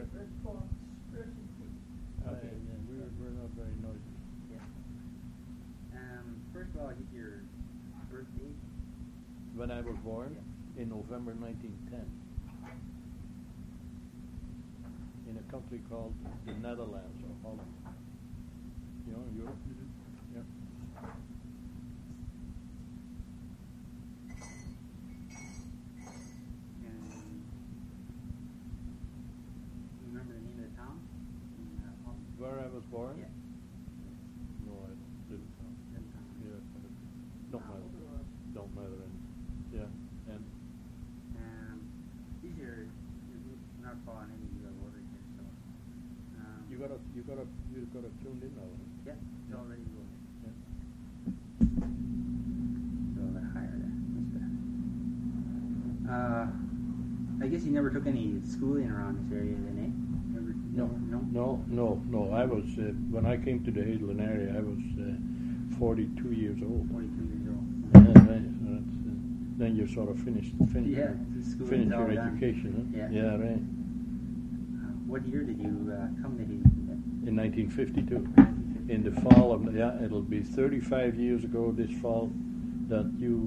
Okay. We're not very noisy. Yeah. First of all, get your birth date. When I was born, in November 1910, in a country called the Netherlands or Holland. You know, Europe. Yeah. Remember the name of the town? Where I was born? Yeah. No, I didn't. Yeah, don't matter. Don't matter. And yeah, and These are not following any order here, so. you got to tune in now. Huh? Yeah, it's already going. Yeah. So a little higher there. That's better. I guess you never took any schooling around this area then, eh? No. I was when I came to the Hadelin area, I was 42 years old. 42 years old. Yeah, right. So that's, then you sort of finish Yeah, your education. Huh? Yeah. Yeah, right. What year did you come to Hadelin then? In 1952. In the fall of it'll be 35 years ago this fall that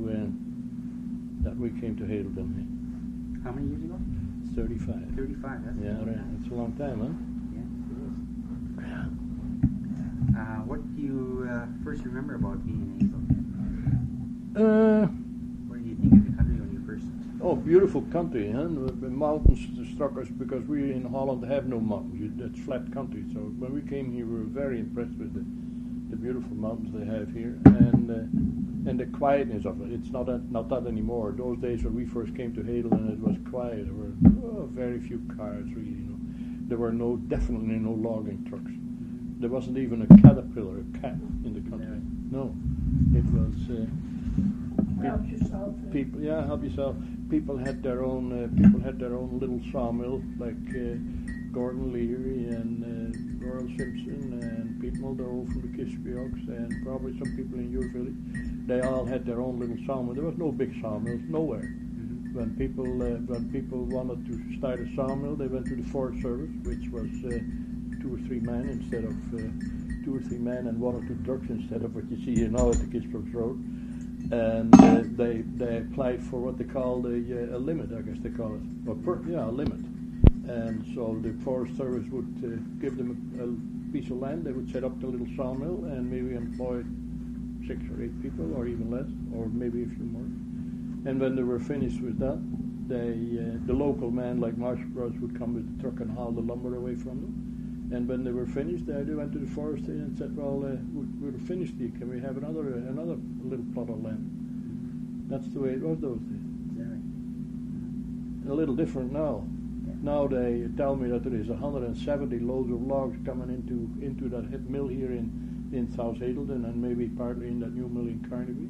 we came to Hadelin. How many years ago? 35. 35. That's right. That's a long time, huh? Yeah, it is. What do you first remember about being in Hazelton? What did you think of the country when you first? Oh, beautiful country, huh? The mountains struck us because we in Holland have no mountains. It's flat country. So when we came here, we were very impressed with the beautiful mountains they have here and the quietness of it. It's not that anymore. Those days when we first came to Hadelin, it was quiet. There were very few cars, really. You know, there were definitely no logging trucks. There wasn't even a caterpillar, a cat in the country. No, it was. Help yourself. People, help yourself. People had their own little sawmill, like Gordon Leary and Royal Simpson and Pete Muldoe from the Kispioks and probably some people in your village. They all had their own little sawmill. There was no big sawmills nowhere. Mm-hmm. When people wanted to start a sawmill, they went to the Forest Service, which was 2 or 3 men instead of 2 or 3 men and 1 or 2 trucks instead of what you see here now at the Kispioks Road. And they applied for what they called a limit, I guess they call it, a limit. And so the Forest Service would give them a piece of land. They would set up the little sawmill and maybe employ 6 or 8 people, or even less, or maybe a few more. And when they were finished with that, the local man like Marshall Brothers would come with the truck and haul the lumber away from them. And when they were finished, they went to the forest and said, "Well, we're finished. Can we have another little plot of land?" That's the way it was those days. Exactly. A little different now. Yeah. Now they tell me that there is 170 loads of logs coming into that mill here in South Hadelin and maybe partly in that new mill in Carnaby.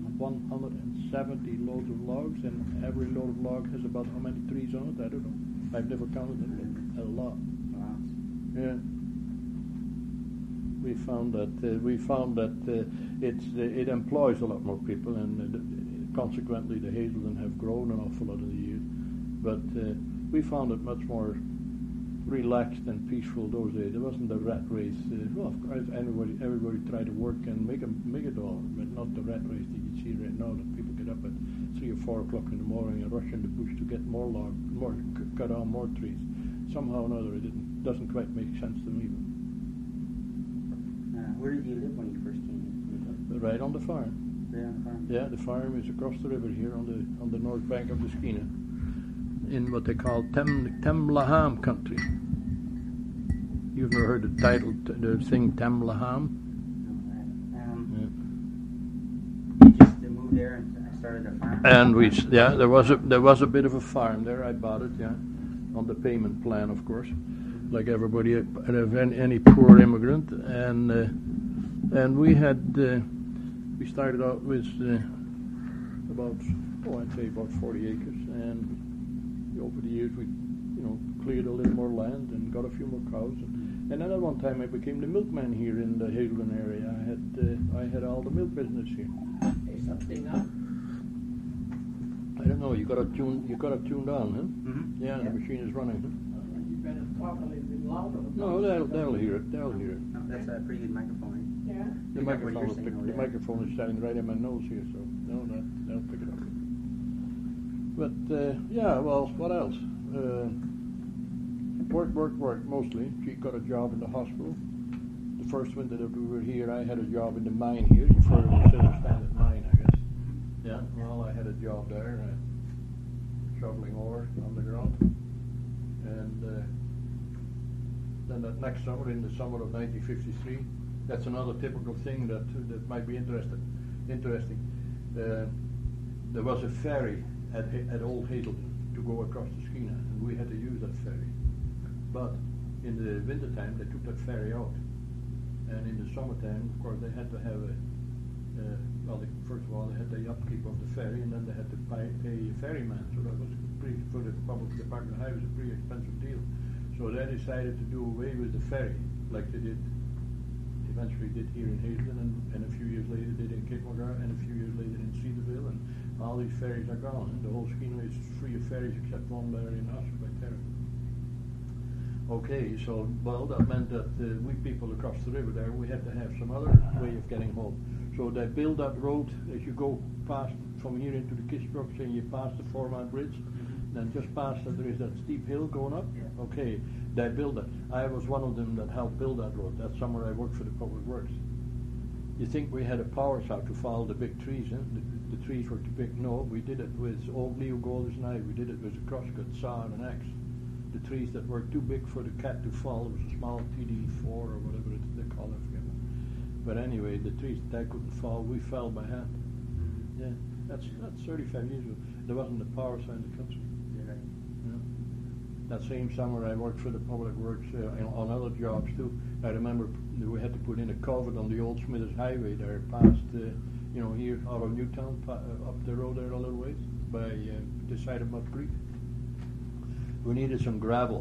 170 loads of logs, and every load of log has about how many trees on it? I don't know. I've never counted them, but a lot. Wow. Yeah. We found that it employs a lot more people, and consequently the Hazelden have grown an awful lot in the years. But we found it much more relaxed and peaceful those days. There wasn't the rat race. Well, of course, everybody tried to work and make it all, but not the rat race that you see right now. That people get up at 3 or 4 o'clock in the morning and rush in the bush to get cut down more trees. Somehow or another, it doesn't quite make sense to me. Where did you live when you first came in? Right on the farm. Right on the farm. Yeah, the farm is across the river here on the north bank of the Skeena, in what they call Temlaham country. You've never heard the thing Temlaham? No, you just moved there and started a farm. And there was a bit of a farm there. I bought it, on the payment plan, of course, like everybody, any poor immigrant, and we started out with about 40 acres, and over the years we cleared a little more land and got a few more cows, and then at one time I became the milkman here in the Hadelin area. I had all the milk business here. Is something up? I don't know. You got it tuned on, huh? Mm-hmm. Yeah, the machine is running. Huh? You better talk a little bit louder. No, they'll hear it. They'll hear it. No, that's a pretty good microphone. Yeah. The Pick up what you're microphone, saying over the there. microphone is standing right in my nose here, so no, they'll pick it up. But yeah, well, what else? Work mostly. She got a job in the hospital. The first winter that we were here, I had a job in the mine here. You've heard of the Silver Standard Mine, I guess. Yeah, well, I had a job there, shoveling ore on the ground. And then that next summer, in the summer of 1953, that's another typical thing that might be interesting. There was a ferry at Old Hazelden to go across the Skeena, and we had to use that ferry. But in the winter time, they took that ferry out, and in the summertime, of course, they had to have first of all, they had the upkeep of the ferry, and then they had to pay a ferryman. So that was for the public department of highways, a pretty expensive deal. So they decided to do away with the ferry, like they eventually did here in Hazelden, and a few years later did in Cape Mulgar, and a few years later in Cedarville, and all these ferries are gone. And the whole Skeena is free of ferries except one there in Oscar by Terra. Okay, so, well, that meant that we people across the river there, we had to have some other way of getting home. So they built that road as you go past from here into the Kisbrooks, and you pass the 4-mile bridge. Then just past that there is that steep hill going up. Yeah. Okay, they built it. I was one of them that helped build that road. That summer I worked for the Public Works. You think we had a power saw to fell the big trees, eh? The trees were too big. No, we did it with old Leo Golders and I. We did it with a crosscut saw and an axe. The trees that were too big for the cat to fall, it was a small TD4 or whatever they call it, I forget. But anyway, the trees that I couldn't fall, we fell by hand. Yeah, that's 35 years ago. There wasn't a power saw in the country. You're right. Yeah. That same summer I worked for the Public Works on other jobs too. I remember we had to put in a culvert on the old Smithers Highway there past, here out of Newtown, up the road there a little ways, by the side of Mud Creek. We needed some gravel.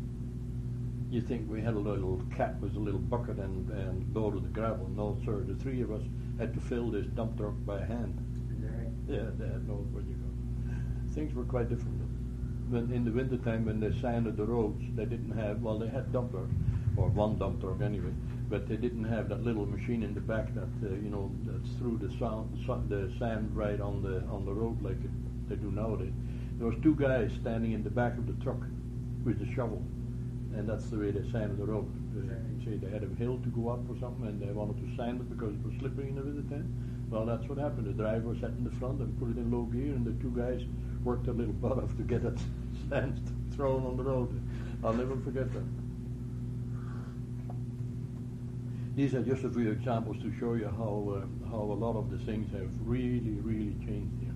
You think we had a little cat with a little bucket and loaded the gravel? No, sir. The three of us had to fill this dump truck by hand. Is that right? Yeah, they had no where you go. Things were quite different. When in the winter time, when they sanded the roads, they didn't have. Well, they had dump trucks, or one dump truck anyway, but they didn't have that little machine in the back that that's threw the sand right on the road like they do nowadays. There was two guys standing in the back of the truck with the shovel, and that's the way they sanded the road. Say they had a hill to go up or something, and they wanted to sand it because it was slippery in the winter time. Well, that's what happened. The driver sat in the front and put it in low gear, and the two guys worked their little butt off to get that sand thrown on the road. I'll never forget that. These are just a few examples to show you how a lot of the things have really, really changed here.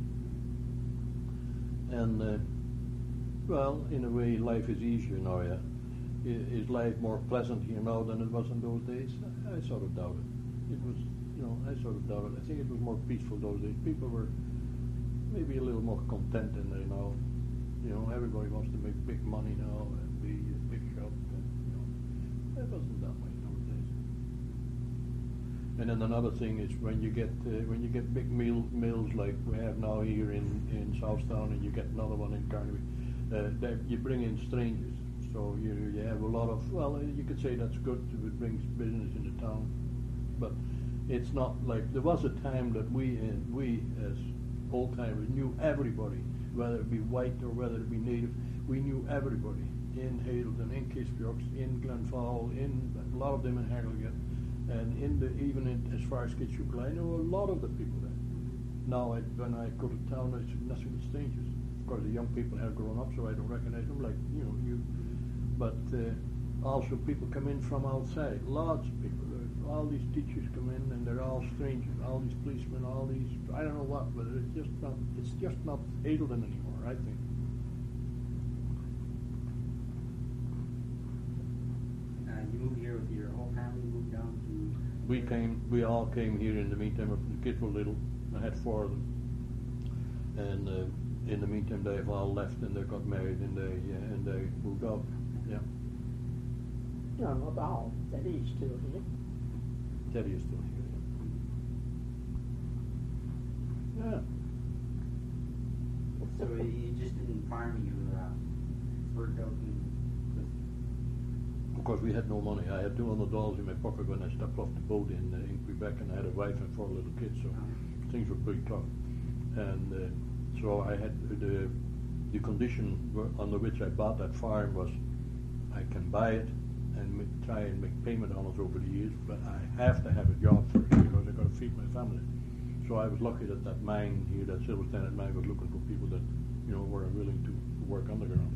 And, well, in a way, life is easier now, yeah. Is life more pleasant here now than it was in those days? I sort of doubt it. It was, I sort of doubt it. I think it was more peaceful those days. People were maybe a little more content than they now. Everybody wants to make big money now and be a big shot. And, it wasn't that way nowadays. And then another thing is when you get big mills like we have now here in Southtown, and you get another one in Carnaby, you bring in strangers. So you have a lot of, well, you could say that's good if it brings business into town, but it's not like there was a time that we as old timers knew everybody, whether it be white or whether it be native. We knew everybody in Hazelden, in Kisbrooks, in Glenfall, in a lot of them in Harrogate, and as far as Kitchupla, I know a lot of the people there. Now when I go to town, I see nothing but strangers. Of course, the young people have grown up, so I don't recognize them like you. But also people come in from outside. Lots of people. All these teachers come in, and they're all strangers. All these policemen, all these I don't know what, but it's just not Hazelden anymore, I think. You moved here with your whole family. Moved down to. We all came here in the meantime. The kids were little. I had 4 of them, and in the meantime they've all left and they got married and they moved out. Yeah. No, not all. Teddy's still here. Teddy is still here. Yeah. So you just didn't farm. You worked out course, we had no money. I had $200 in my pocket when I stepped off the boat in Quebec, and I had a wife and 4 little kids, so things were pretty tough. And so I had the condition under which I bought that farm was I can buy it and try and make payment on it over the years, but I have to have a job first because I got to feed my family. So I was lucky that mine here, that Silver Standard mine, was looking for people that were willing to work underground.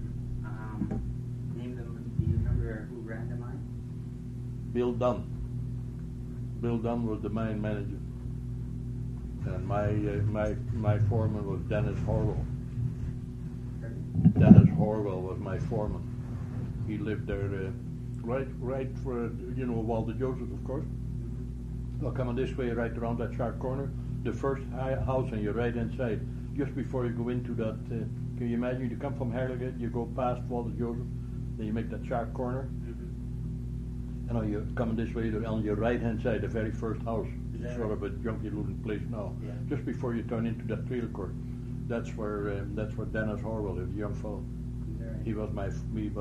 Name them. Do you remember who ran the mine? Bill Dunn. Bill Dunn was the mine manager, and my foreman was Dennis Horwell. Dennis Horwell was my foreman. He lived there right for Walter Joseph, of course. Well, coming this way, right around that sharp corner, the first house on your right hand side, just before you go into that. Can you imagine? You come from Harrogate, you go past Walter Joseph, then you make that sharp corner, and you're coming this way on your right hand side, the very first house. It's sort of a junky looking place now. Yeah. Just before you turn into that trailer court, that's where Dennis Horwell lived, the young fellow. He was my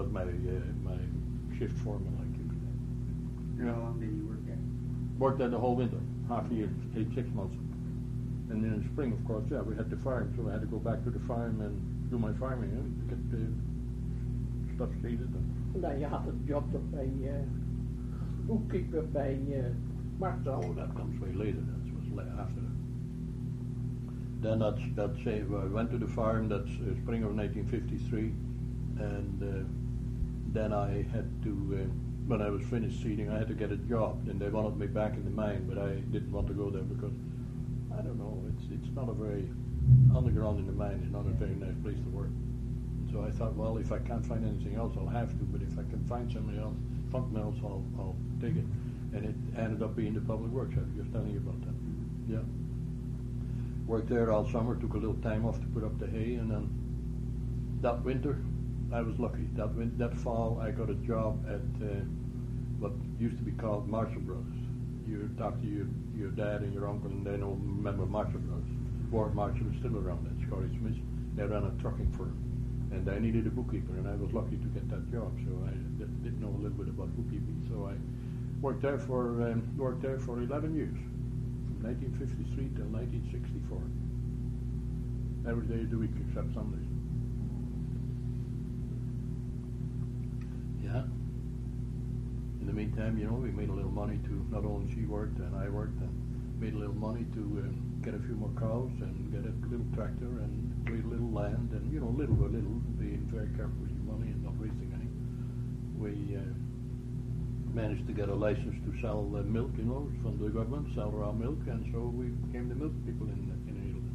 shift foreman, like you could. How long did you work there? Worked there the whole winter, half a year, 6 months. And then in the spring, of course, we had the farm, so I had to go back to the farm and do my farming, get the stuff seeded. And then you had a job by bookkeeper by Martel. Oh, that comes way later. That was after that. Then I went to the farm. That's spring of 1953, and then I had to. When I was finished seeding, I had to get a job. And they wanted me back in the mine, but I didn't want to go there because I don't know. It's not a very underground in the mine. It's not a very nice place to work. And so I thought, well, if I can't find anything else, I'll have to. But if I can find something else, I'll take it. And it ended up being the public works. I was just telling you about that. Yeah. Worked there all summer. Took a little time off to put up the hay, and then that winter, I was lucky. That fall, I got a job at what used to be called Marshall Brothers. You talk to your dad and your uncle, and they don't remember Marshall Brothers. Ward Marshall is still around at Scotty Smith. They ran a trucking firm, and I needed a bookkeeper, and I was lucky to get that job. So I did know a little bit about bookkeeping. So I worked there for 11 years, from 1953 till 1964. Every day of the week except Sundays. Yeah. In the meantime, we made a little money to, not only she worked and I worked, and made a little money to get a few more cows and get a little tractor and create a little land, and little by little, being very careful with your money and not wasting any. We managed to get a license to sell milk, from the government, sell raw milk, and so we became the milk people in Hazelden.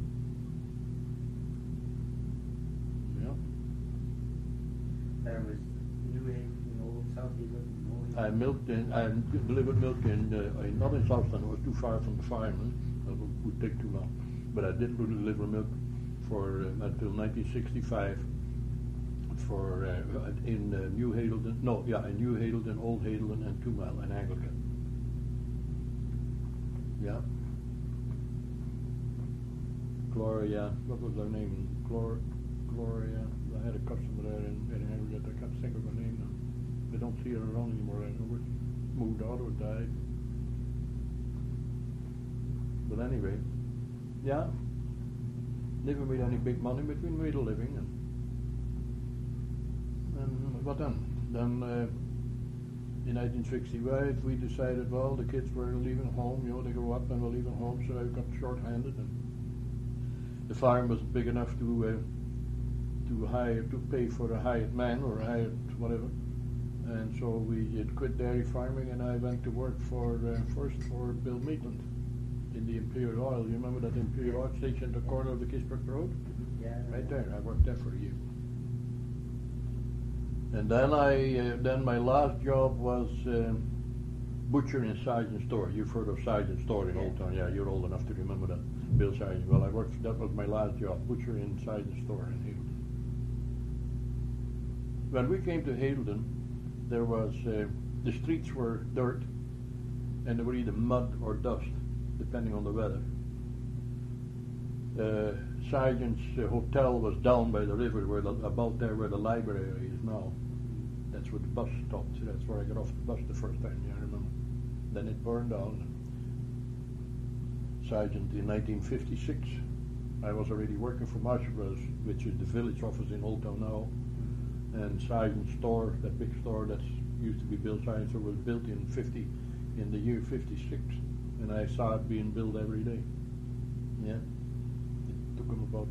Yeah. There was New Haven, Old South Haven. I delivered milk not in Southland. It was too far from the farm. It would take too long. But I did deliver milk for until 1965 in New Hazelden. In New Hazelden, Old Hazelden, and 2 Mile, and Anglican. Yeah. Gloria, what was her name? Gloria. I had a customer there in Anglican. I can't think of her name now. I don't see her around anymore. I know she moved out or died. But anyway, yeah. Never made any big money, but we made a living. And what then? Then in 1965, we decided, well, the kids were leaving home. They grew up and were leaving home, so I got short-handed. And the farm wasn't big enough to pay for a hired man or a hired whatever. And so we had quit dairy farming, and I went to work first for Bill Maitland in the Imperial Oil. You remember that Imperial Oil station at the corner of the Kisbrook Road? Yeah. Right there. I worked there for a year. And then my last job was butcher in Sergeant Store. You've heard of Sergeant Store in Old Town. Yeah, you're old enough to remember that. Bill Sergeant. Well, that was my last job, butcher in Sergeant Store in Hazelden. When we came to Hazelden, there was the streets were dirt, and they were either mud or dust, depending on the weather. Sergeant's hotel was down by the river, about there where the library is now, That's where the bus stopped. So that's where I got off the bus the first time. Yeah, I remember. Then it burned down. Sergeant in 1956. I was already working for Marshall Bros, which is the village office in Old Town now. And Sergeant's store, that big store that used to be built, Sergeant's store was built in the year 56. And I saw it being built every day. Yeah. It took them about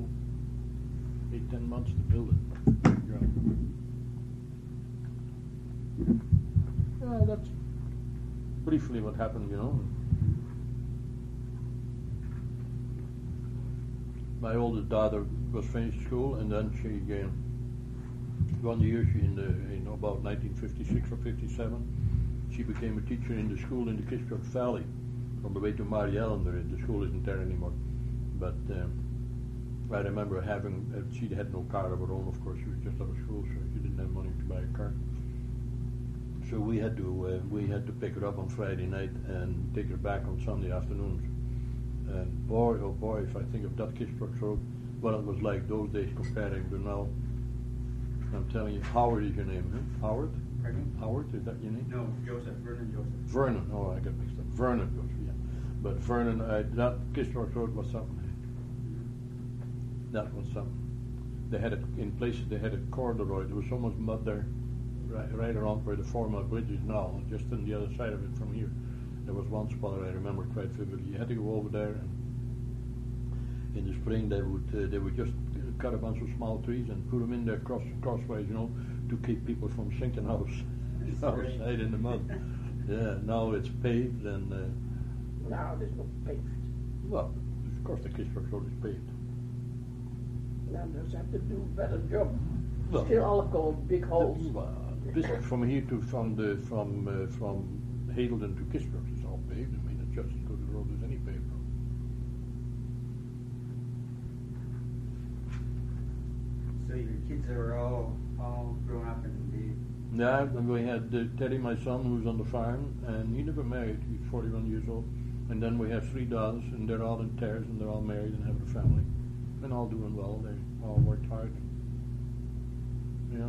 8-10 months to build it. Well, that's briefly what happened, you know. My oldest daughter was finished school, and then she, one year, in about 1956 or 57, she became a teacher in the school in the Kisbrook Valley, on the way to Mary Ellen. The school isn't there anymore. But I remember she had no car of her own, of course. She was just out of school, so she didn't have money to buy a car. So we had to pick her up on Friday night and take her back on Sunday afternoons. And boy, oh boy, if I think of that Kisbrook Road, what it was like those days comparing to now. I'm telling you, Howard is your name, huh? Howard? Pardon? Howard, is that your name? No, Joseph, Vernon Joseph. Vernon, oh, I got mixed up. Vernon Joseph, yeah. But Vernon, that Kisbrook Road was something. That was something. They had in places they had a corduroy. There was so much mud there, right around where the former bridge is now, just on the other side of it from here. There was one spot I remember quite vividly. You had to go over there, and in the spring they would just cut a bunch of small trees and put them in there crossways, you know, to keep people from sinking outside in the mud. Yeah, now it's paved and. No, there's no paved. Well, of course the Kisbrook Road is paved. Now just have to do a better job. Well, Still all gold, big holes. This from here to from Hazelden to Kisbrook is all paved. I mean, it's just as good a road as any paved road. So your kids are all grown up and they... Yeah, and we had Teddy, my son, who's on the farm, and he never married. He's 41 years old. And then we have 3 daughters, and they're all in Terres, and they're all married and have a family. And all doing well. They all worked hard. Yeah.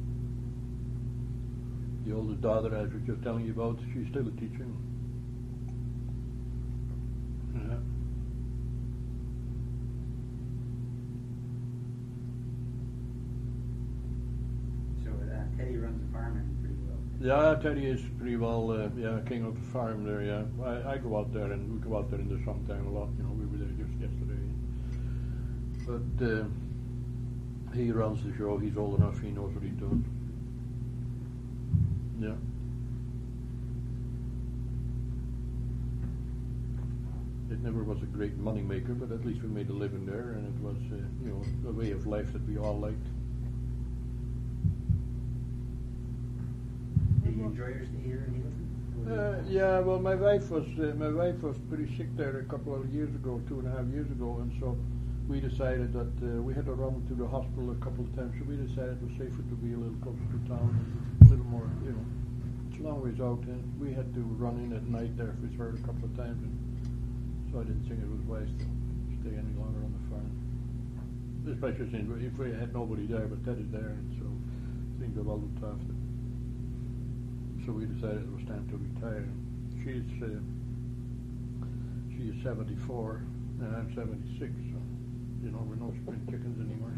The oldest daughter, as I was just telling you about, she's still a teacher. Yeah. So Teddy runs the farm and pretty well. Yeah, Teddy is pretty well, king of the farm there, yeah. I go out there, and we go out there in the summertime a lot, you know, we were there just yesterday. But he runs the show, he's old enough, he knows what he's doing. Yeah. It never was a great money maker, but at least we made a living there, and it was, a way of life that we all liked. Did you enjoy your stay here in Hazelden? Yeah, well, my wife was pretty sick there a couple of years ago, 2.5 years ago, and so we decided that we had to run to the hospital a couple of times, so we decided it was safer to be a little closer to town, a little more, you know. It's a long ways out, and we had to run in at night there if we heard a couple of times, and so I didn't think it was wise to stay any longer on the farm. Especially since if we had nobody there, but Ted is there, and so things are well looked after. So we decided it was time to retire. She is 74, and I'm 76, so, you know, we're no spring chickens anymore.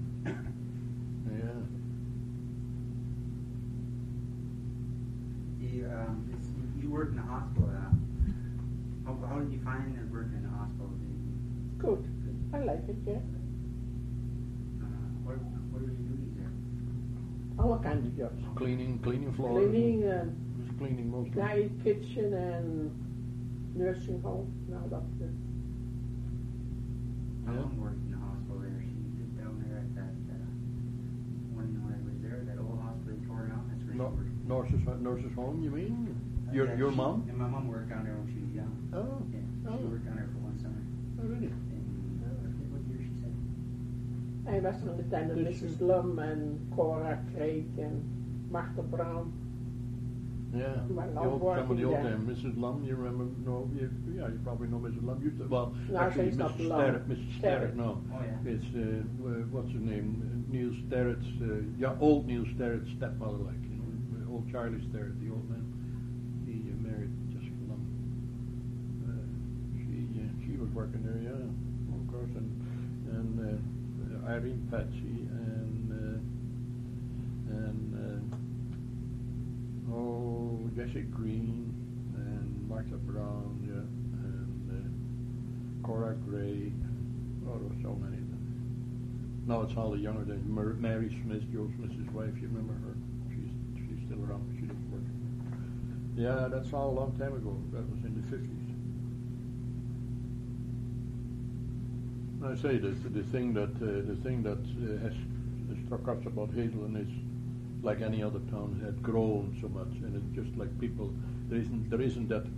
Yeah. You work in the hospital. How did you find working in the hospital? Good. I like it, yeah. What are your duties there? All kinds of jobs. Cleaning floors. Cleaning, Just cleaning mostly. night kitchen and nursing home. Now that's it. My mom worked in the hospital there. She lived down there at that when I was there, that old hospital they tore down. That's where she worked. Nurses home, you mean? Yeah, Your mom? And my mom worked down there when she was young. Oh. Yeah, she worked down there for one summer. Oh, really? And what year she said? I was on the time of Mrs. Lum and Cora Craig and Martha Brown. Yeah, Well, the I'm old, some of the working old there. time. Mrs. Lum, you remember? No, you probably know Mrs. Lum. Well, No, actually, it's not Mrs. Lum. Sterrett. Mrs. Sterrett, no. Oh, yeah. It's what's her name? Neil Sterrett's, old Neil Sterrett's stepmother, like old Charlie Sterrett, the old man. He married Jessica Lum. She was working there, yeah, of course, and Irene Patsy and Jessie Green and Martha Brown, yeah, and Cora Gray. Oh, there were so many of them. Now it's all the younger than Mary Smith, Joe Smith's wife. You remember her? She's still around. She doesn't work. Yeah, that's all a long time ago. That was in the 50s. I say the thing that has struck us about Hazelden is, like any other town, it had grown so much, and it's just like people. There isn't that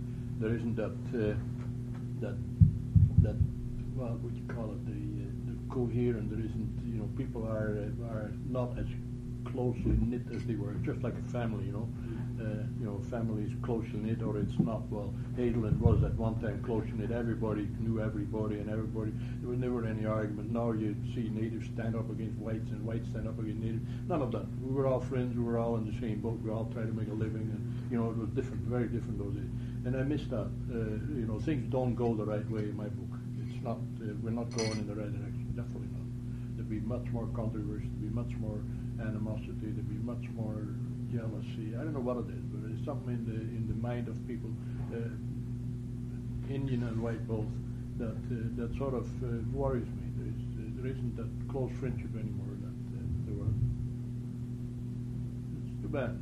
well, what you call it, the coherent. There isn't, people are not as closely knit as they were. Just like a family, family is closely knit, or it's not. Well, Hazelden was at one time closely knit. Everybody knew everybody, and everybody. There was never any argument. Now you see natives stand up against whites, and whites stand up against natives. None of that. We were all friends. We were all in the same boat. We all tried to make a living, and it was different, very different those days. And I miss that. Things don't go the right way in my book. It's not. We're not going in the right direction. Definitely not. There'd be much more controversy. There'd be much more animosity. There'd be much more jealousy. I don't know what it is, but it's something in the mind of people, Indian and white both, that sort of worries me. There isn't that close friendship anymore that there was. It's too bad.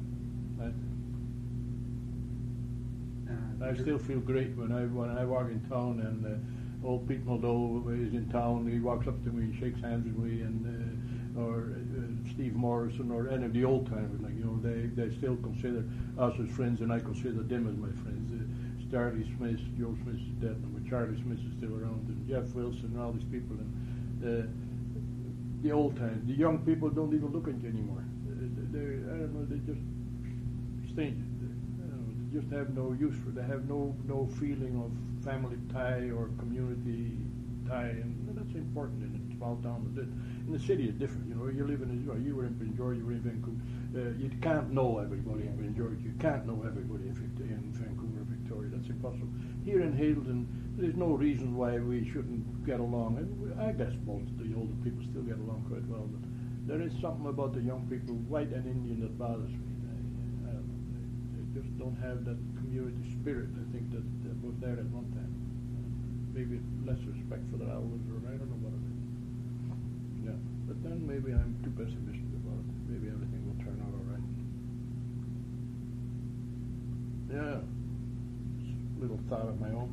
I still feel great when I walk in town and old Pete Muldoe is in town. He walks up to me, shakes hands with me, or Steve Morrison, or any of the old timers. They still consider us as friends, and I consider them as my friends. Charlie Smith, Joe Smith is dead, but Charlie Smith is still around, and Jeff Wilson, and all these people. And the old times, the young people don't even look at you anymore. I don't know. They just strange. They just have no use for it. They have no feeling of family tie or community tie, and that's important in a small town. In the city, it's different. You live in you were in Prince George, you were in Vancouver. You can't know everybody in Prince George. You can't know everybody in Vancouver, Victoria. That's impossible. Here in Hazelden, there's no reason why we shouldn't get along. And I guess most of the older people still get along quite well. But there is something about the young people, white and Indian, that bothers me. I don't know. They just don't have that community spirit. I think that was there at one time. Maybe less respect for the elders, or I don't know what it is. Yeah, but then maybe I'm too pessimistic about it. Maybe everything will turn out all right. Yeah, just a little thought of my own.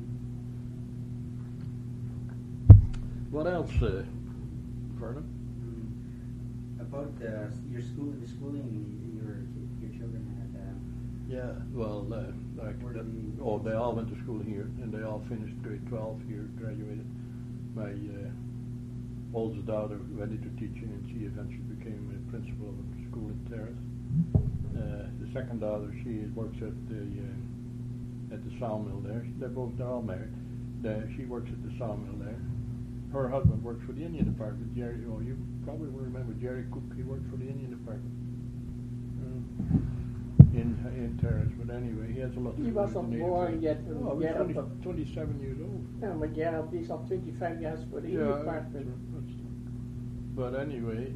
What else, Vernon? About your school, the schooling your children had. Yeah, well, they all went to school here, and they all finished grade 12 here, graduated. My oldest daughter went into teaching, and she eventually became a principal of a school in Terrace. The second daughter, she works at the sawmill there. They're all married. She works at the sawmill there. Her husband works for the Indian Department. Jerry, you probably will remember Jerry Cook. He worked for the Indian Department in Terrace. But anyway, he has a lot to do with the wasn't native born race. yet. Oh, he's 27 years old. Yeah, but he's up 25 years for the department. But anyway,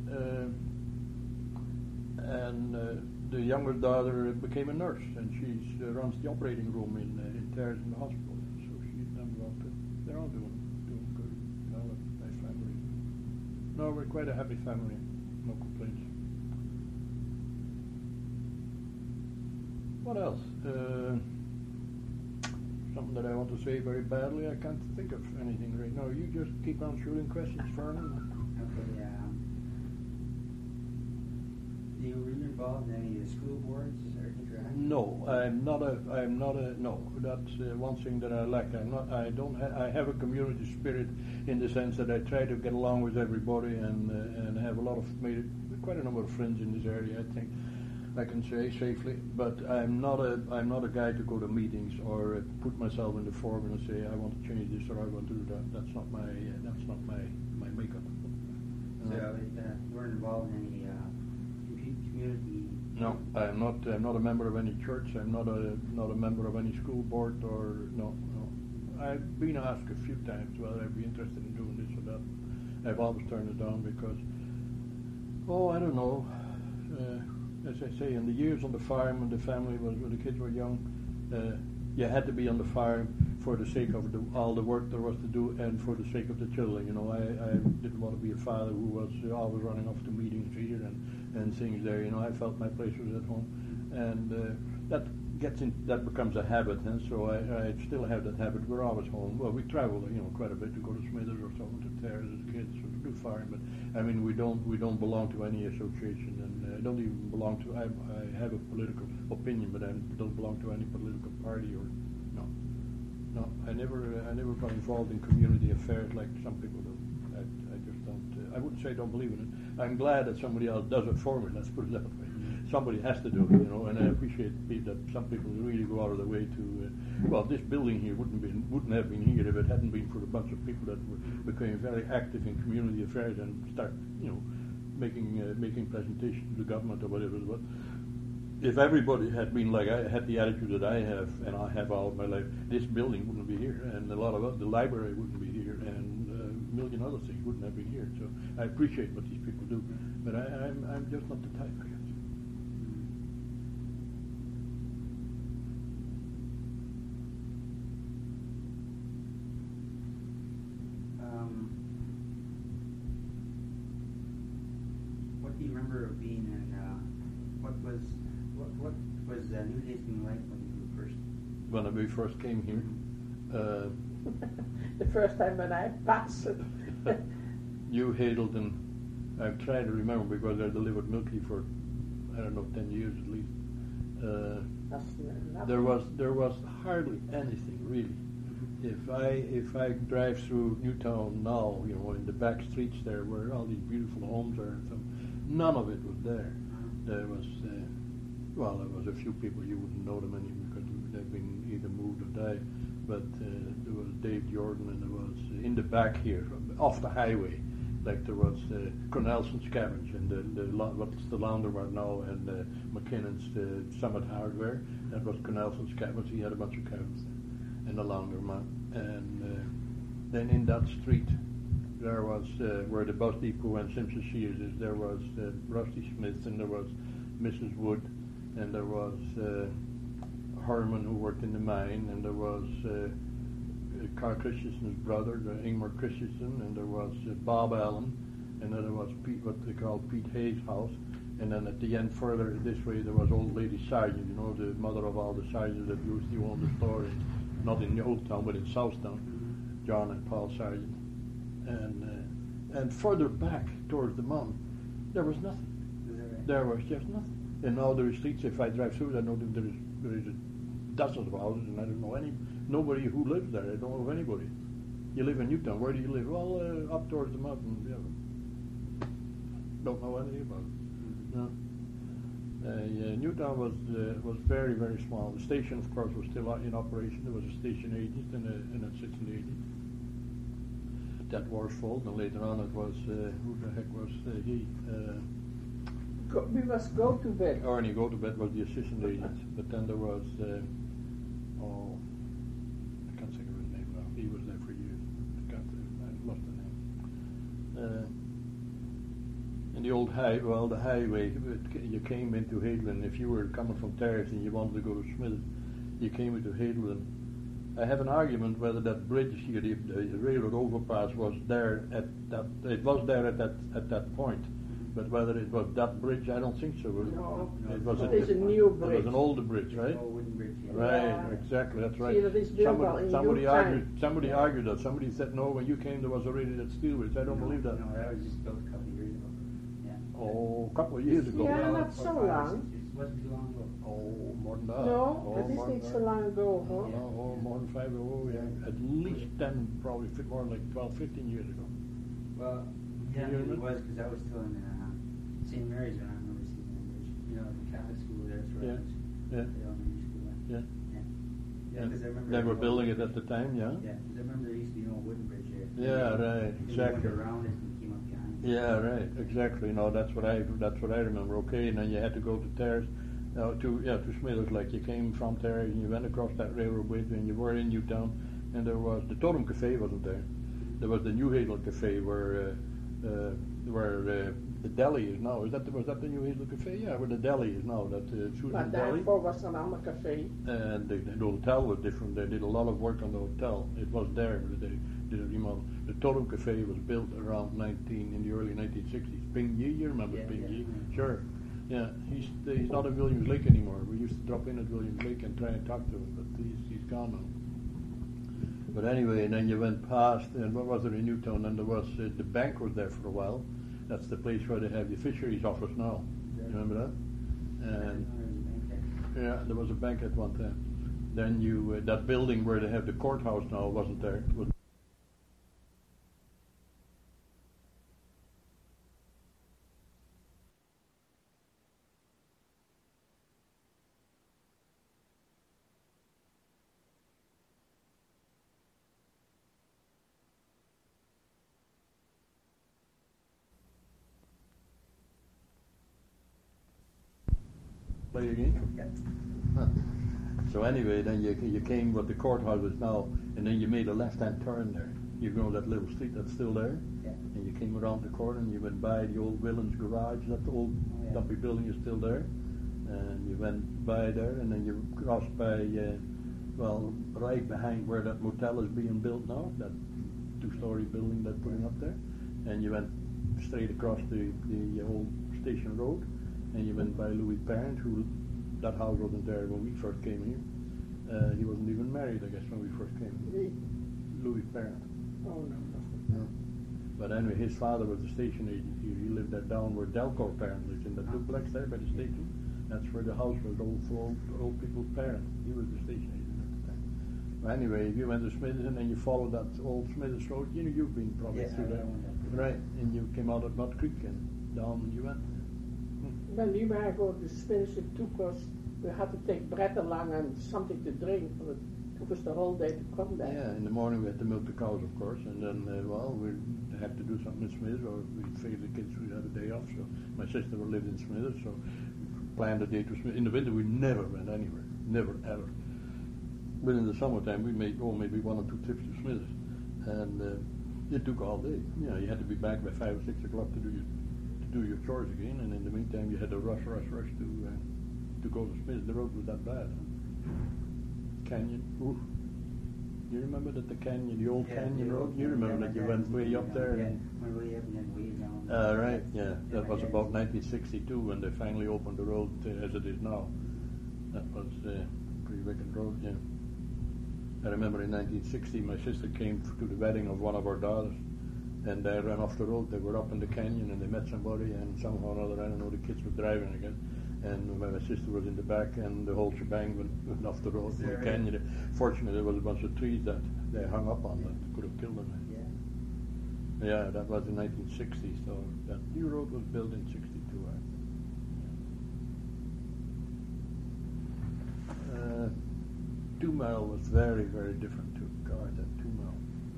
the younger daughter became a nurse, and she runs the operating room in Terrace in the hospital. So she's done well too. They're all doing good. All a nice family. No, we're quite a happy family. No complaints. What else? Something that I want to say very badly. I can't think of anything right now. You just keep on shooting questions, Vernon. Okay. Were you involved in any of the school boards or interact? No, I'm not a. No, that's one thing that I lack. I have a community spirit in the sense that I try to get along with everybody and have made quite a number of friends in this area. I think. I can say safely, but I'm not a guy to go to meetings or put myself in the forum and say I want to change this or I want to do that. That's not my makeup. So you weren't involved in any community? No, I'm not a member of any church. I'm not a member of any school board or no. I've been asked a few times whether I'd be interested in doing this or that. I've always turned it down because, I don't know. As I say, in the years on the farm when the family was, when the kids were young, you had to be on the farm for the sake of all the work there was to do and for the sake of the children. I didn't want to be a father who was always running off to meetings here and things there. I felt my place was at home, and that becomes a habit. And so I still have that habit. We're always home. Well, we travel, quite a bit to go to Smithers or something to Terrace as kids or to do farm. But I mean, we don't belong to any association, and I don't even belong to. I have a political opinion, but I don't belong to any political party or no. I never got involved in community affairs like some people do. I just don't. I wouldn't say I don't believe in it. I'm glad that somebody else does it for me. Let's put it that way. Somebody has to do it, and I appreciate that some people really go out of their way to. This building here wouldn't have been here if it hadn't been for a bunch of people that became very active in community affairs and start, making presentations to the government or whatever. But if everybody had been like I had the attitude that I have and I have all of my life, this building wouldn't be here, and a lot of the library wouldn't be here, and a million other things wouldn't have been here. So I appreciate what these people do, but I'm just not the type, I guess. What do you remember of being in? What was New Hastings like when we first came here? The first time when I passed it. New Hazelton. I'm trying to remember because I delivered Milky for 10 years at least. There was hardly anything really. If I drive through Newtown now, in the back streets there where all these beautiful homes are, and none of it was there. There was a few people you wouldn't know them anymore because they've been either moved or died. But there was Dave Jordan, and there was in the back here, off the highway, like there was Cornelson's Cabbage and what's the Laundromat now, and McKinnon's Summit Hardware. That was Cornelson's Cabbage. He had a bunch of cabins there, and the Laundromat. And then in that street, there was where the bus depot and Simpson Shears is. There was Rusty Smith, and there was Mrs. Wood, and there was Herman, who worked in the mine, and there was Carl Christensen's brother, Ingmar Christensen, and there was Bob Allen, and then there was what they call Pete Hayes' house, and then at the end further this way there was Old Lady Sargent, the mother of all the Sargents that used to own the store, not in the Old Town but in Southtown, John and Paul Sargent, and further back towards the mountain there was nothing. There was just nothing. And now there are streets. If I drive through, I know that there is dozens of houses, and I don't know nobody who lives there. I don't know of anybody. You live in Newtown. Where do you live? Well, up towards the mountain. Don't know anything about it. No. Newtown was very, very small. The station, of course, was still in operation. There was a station agent and a assistant agent. That Worsfold, and later on it was who the heck was he? We must go to bed. Ernie Go to Bed was the assistant agent, but then there was I can't think of his name now. He was there for years. I lost the name. In the old the highway, you came into Hadelin. If you were coming from Terrace and you wanted to go to Smith, you came into Hadelin. I have an argument whether that bridge here, the railroad overpass, was there at that. It was there at that point. But whether it was that bridge, I don't think so. No, it was a new bridge. It was an older bridge, right? Old wooden bridge. Yeah. Right, Yeah. exactly. That's right. Somebody argued that. Somebody said no. When you came, there was already that steel bridge. I don't believe that. No, that was just built a couple of years ago. Yeah. Oh, a couple of years ago. Yeah, not so long. It wasn't too long ago. Oh, more than that. No, it isn't so long ago, huh? No, more than 5 ago. Yeah, at least 10, probably more like 12, 15 years ago. Well, yeah, it was because I was still in St. Mary's when I remember seeing that bridge. you know, the Catholic school there, so Yeah. the Yeah. elementary school. Yeah. Yeah, because I remember They were building it at the time, yeah? Yeah, because I remember there used to be no wooden bridge there. Yeah, right, They exactly. went around it and came up behind. Yeah, right, exactly. No, that's what I remember. Okay, and then you had to go to Terrace, to Smithers. Like you came from Terrace and you went across that railroad bridge and you were in Newtown, and there was the Totem Cafe wasn't there. There was the New Hazel Cafe where the deli is now. Was that the New Hazel Cafe? Yeah, where the deli is now. That Susan Maar Deli. daarvoor was er een ander café. And the hotel was different. They did a lot of work on the hotel. It was there, but they did a remodel. The Totem Cafe was built around in the early 1960s. Ping Yi, you remember Yeah, Ping yeah. Yi? Sure. Yeah, he's not at Williams Lake anymore. We used to drop in at Williams Lake and try and talk to him, but he's gone now. But anyway, and then you went past, and what was there in Newtown? And there was the bank was there for a while. That's the place where they have the fisheries office now. Yeah. You remember that? And Yeah. yeah, there was a bank at one time. Then that building where they have the courthouse now wasn't there. It was play again. Yeah. Huh. So anyway, then you came what the courthouse is now, and then you made a left-hand turn there. You know that little street that's still there, Yeah. and you came around the corner and you went by the old Willen's garage. That old Oh, yeah. dumpy building is still there, and you went by there, and then you crossed by, right behind where that motel is being built now, that two-story building they're putting up there, and you went straight across the old station road, and you went by Louis Parent, who that house wasn't there when we first came here. He wasn't even married, I guess, when we first came. Wie? Louis Parent. Oh no. No. But anyway, his father was the station agent here. He lived there down where Delco Parent lives, in the duplex there by the station. That's where the house was, old people's parent. He was the station agent at the time. But anyway, if you went to Smithers and then you followed that old Smithers road, you've been probably Yeah, through I there. went that. Right, and you came out of Nut Creek and down you went. When we were going to Spanish, it took us, we had to take bread along and something to drink, but it took us the whole day to come there. Yeah, in the morning we had to milk the cows, of course, and then, we had to do something in Smithers, or we figured the kids would have a day off, so my sister lived in Smithers, so we planned a day to Smithers. In the winter we never went anywhere, never, ever. But in the summertime we made, maybe 1 or 2 trips to Smithers, and it took all day. You know, you had to be back by 5 or 6 o'clock to do your chores again, and in the meantime you had to rush to go to Smithers. The road was that bad. Huh? Canyon, oof. You remember that the canyon, the old canyon road? You remember that you went way up there? Yeah, And, went way up and then way down. right, yeah. That was about 1962 when they finally opened the road as it is now. That was a pretty wicked road, yeah. I remember in 1960 my sister came to the wedding of one of our daughters, and they ran off the road. They were up in the canyon and they met somebody, and somehow or other, I don't know, the kids were driving again. And my sister was in the back, and the whole shebang went off the road in the canyon. Fortunately, there was a bunch of trees that they hung up on that could have killed them. Yeah. Yeah, that was in 1960, so that new road was built in 62, I think. 2 Mile was very, very different too. God, that 2 Mile.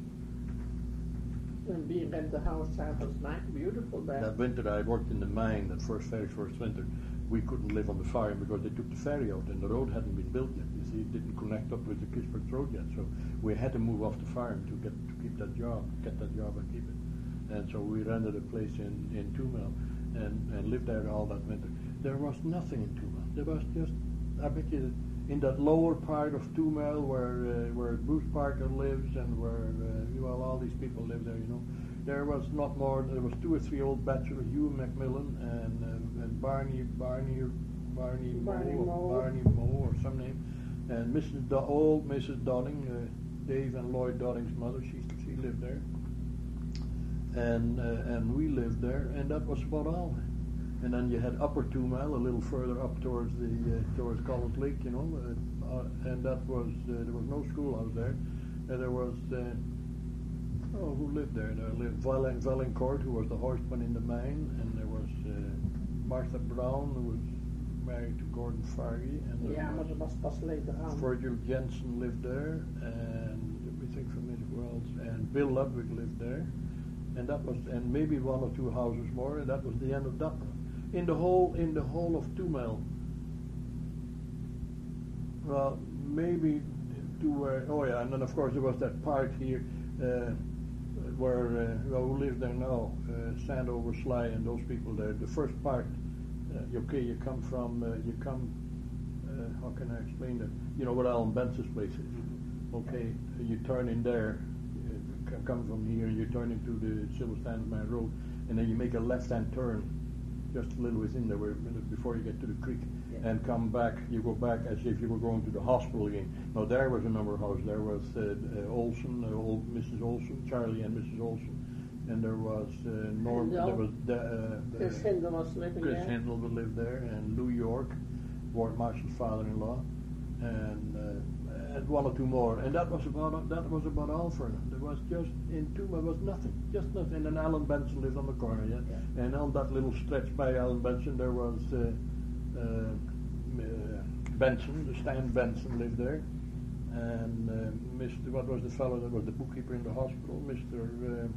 When we rent the house, that was nice, beautiful there. That winter I worked in the mine, that very first winter. We couldn't live on the farm because they took the ferry out and the road hadn't been built yet. You see, it didn't connect up with the Kisbert Road yet, so we had to move off the farm to keep that job, get that job and keep it. And so we rented a place in 2 Mile and lived there all that winter. There was nothing in 2 Mile. There was just, I bet you, in that lower part of 2 Mile where Bruce Parker lives and where all these people live there, you know. There was not more. There was 2 or 3 old bachelors, Hugh Macmillan and Barney Moe or some name, and old Mrs. Donning, Dave and Lloyd Donning's mother. She lived there, and we lived there, and that was about all. And then you had Upper 2 Mile, a little further up towards Collins Lake, you know, and that was there was no schoolhouse there. There was. Who lived there? There lived Valancourt, who was the horseman in the mine, and there was Martha Brown, who was married to Gordon Fargy, and there Yeah, but it was pas later on. Virgil Jensen lived there, and we think from it else, and Bill Ludwig lived there, and that was, and maybe one or two houses more, and that was the end of that one. In the whole of 2 mile. Well, maybe and then of course there was that part here where who lives there now, Sandover, Sly, and those people there. The first part, you come from, how can I explain that? You know where Alan Benson's place is. Okay, you turn in there, come from here, you turn into the Silver Standard Man Road, and then you make a left-hand turn, just a little ways in there, before you get to the creek, and come back. You go back as if you were going to the hospital again. Now there was a number of houses. There was Olson, old Mrs. Olson, Charlie and Mrs. Olson, and there was Norm. There was Chris Hindle was living Chris there. Hindle would live there, and Lou York, Ward Marshall's father-in-law, and one or two more. And that was about Alfred. There was just in Tuma was nothing, just nothing. And Alan Benson lived on the corner, And on that little stretch by Alan Benson, there was Benson, the Stan Benson lived there, and Mr. What was the fellow that was the bookkeeper in the hospital, Mr.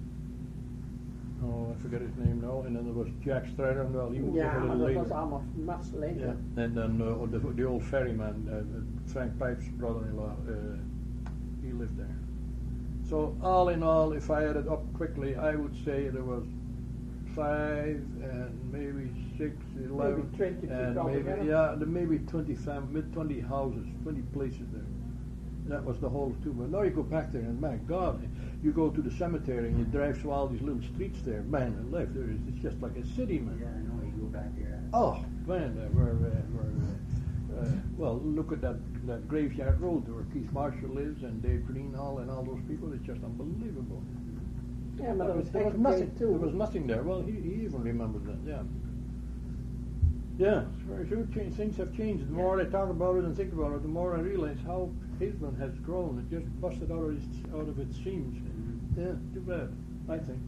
I forget his name now. And then there was Jack Strider. Well, he moved a little later. That was almost much later. Yeah. And then the old ferryman, Frank Pipe's brother-in-law, he lived there. So all in all, if I add it up quickly, I would say there was 5 and maybe 6, 11, maybe 20 and maybe 20 20 houses, 20 places there. That was the whole of Tuma. Now you go back there, and my God, you go to the cemetery and you drive through all these little streets there. Man, and life there is, it's just like a city, man. Yeah, I know. You go back there. Oh man, well, look at that graveyard road where Keith Marshall lives and Dave Greenhall and all those people. It's just unbelievable. Yeah, but there was nothing. There was nothing there. Well, he even remembers that. Yeah. Yeah, it's very sure. Things have changed. The more I talk about it and think about it, the more I realize how Hazelton has grown. It just busted out of its seams. Mm-hmm. Yeah, too bad, I think.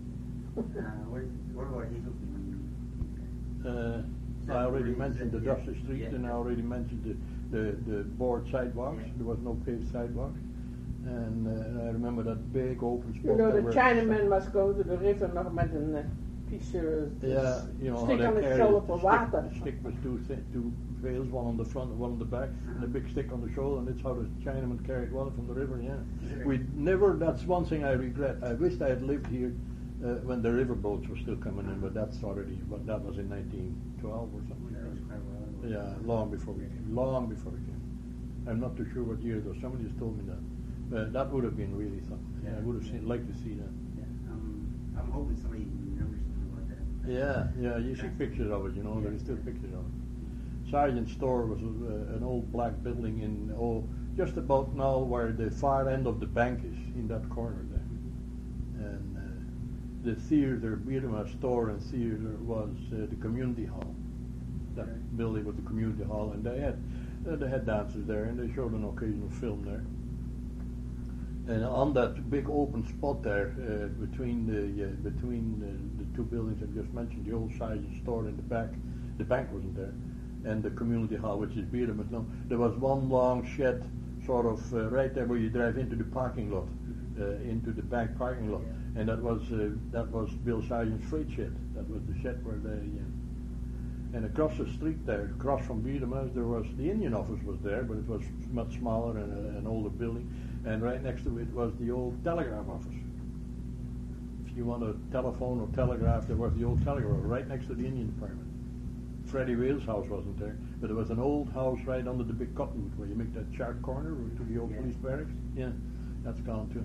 What about Hazelton? I already mentioned the Dusty Street, and I already mentioned the board sidewalks. There was no paved sidewalks. And I remember that big open spot. You know, the Chinaman must go to the river nog met een piece stick on his shoulder for water. The stick was two pails, one on the front and one on the back, and a big stick on the shoulder, and that's how the Chinaman carried water from the river, that's one thing I regret. I wished I had lived here when the river boats were still coming in, but that was in 1912 or something. That was quite a while ago. Yeah, long before we came. I'm not too sure what year though. Somebody just told me that. But that would have been really something. Yeah. I would have liked to see that. Yeah. I'm hoping somebody remembers something about that. Yeah, you see pictures of it, there is still pictures of it. Sergeant's Store was an old black building just about now where the far end of the bank is, in that corner there. And the theater, Birma Store and theater, was the community hall. That building was the community hall, and they had dancers there, and they showed an occasional film there. And on that big open spot there, between the two buildings I just mentioned, the old Sergeant Store in the back, the bank wasn't there, and the community hall, which is Bierman now, there was one long shed, sort of right there where you drive into the parking lot, into the bank parking lot, and that was Bill Sargent's freight shed. That was the shed where they. And across the street there, across from Bierman, there was the Indian office was there, but it was much smaller and an older building. And right next to it was the old telegraph office. If you want a telephone or telegraph, there was the old telegraph right next to the Indian department. Freddie Wales' house wasn't there, but there was an old house right under the big cottonwood where you make that sharp corner to the old police barracks. Yeah, that's gone too.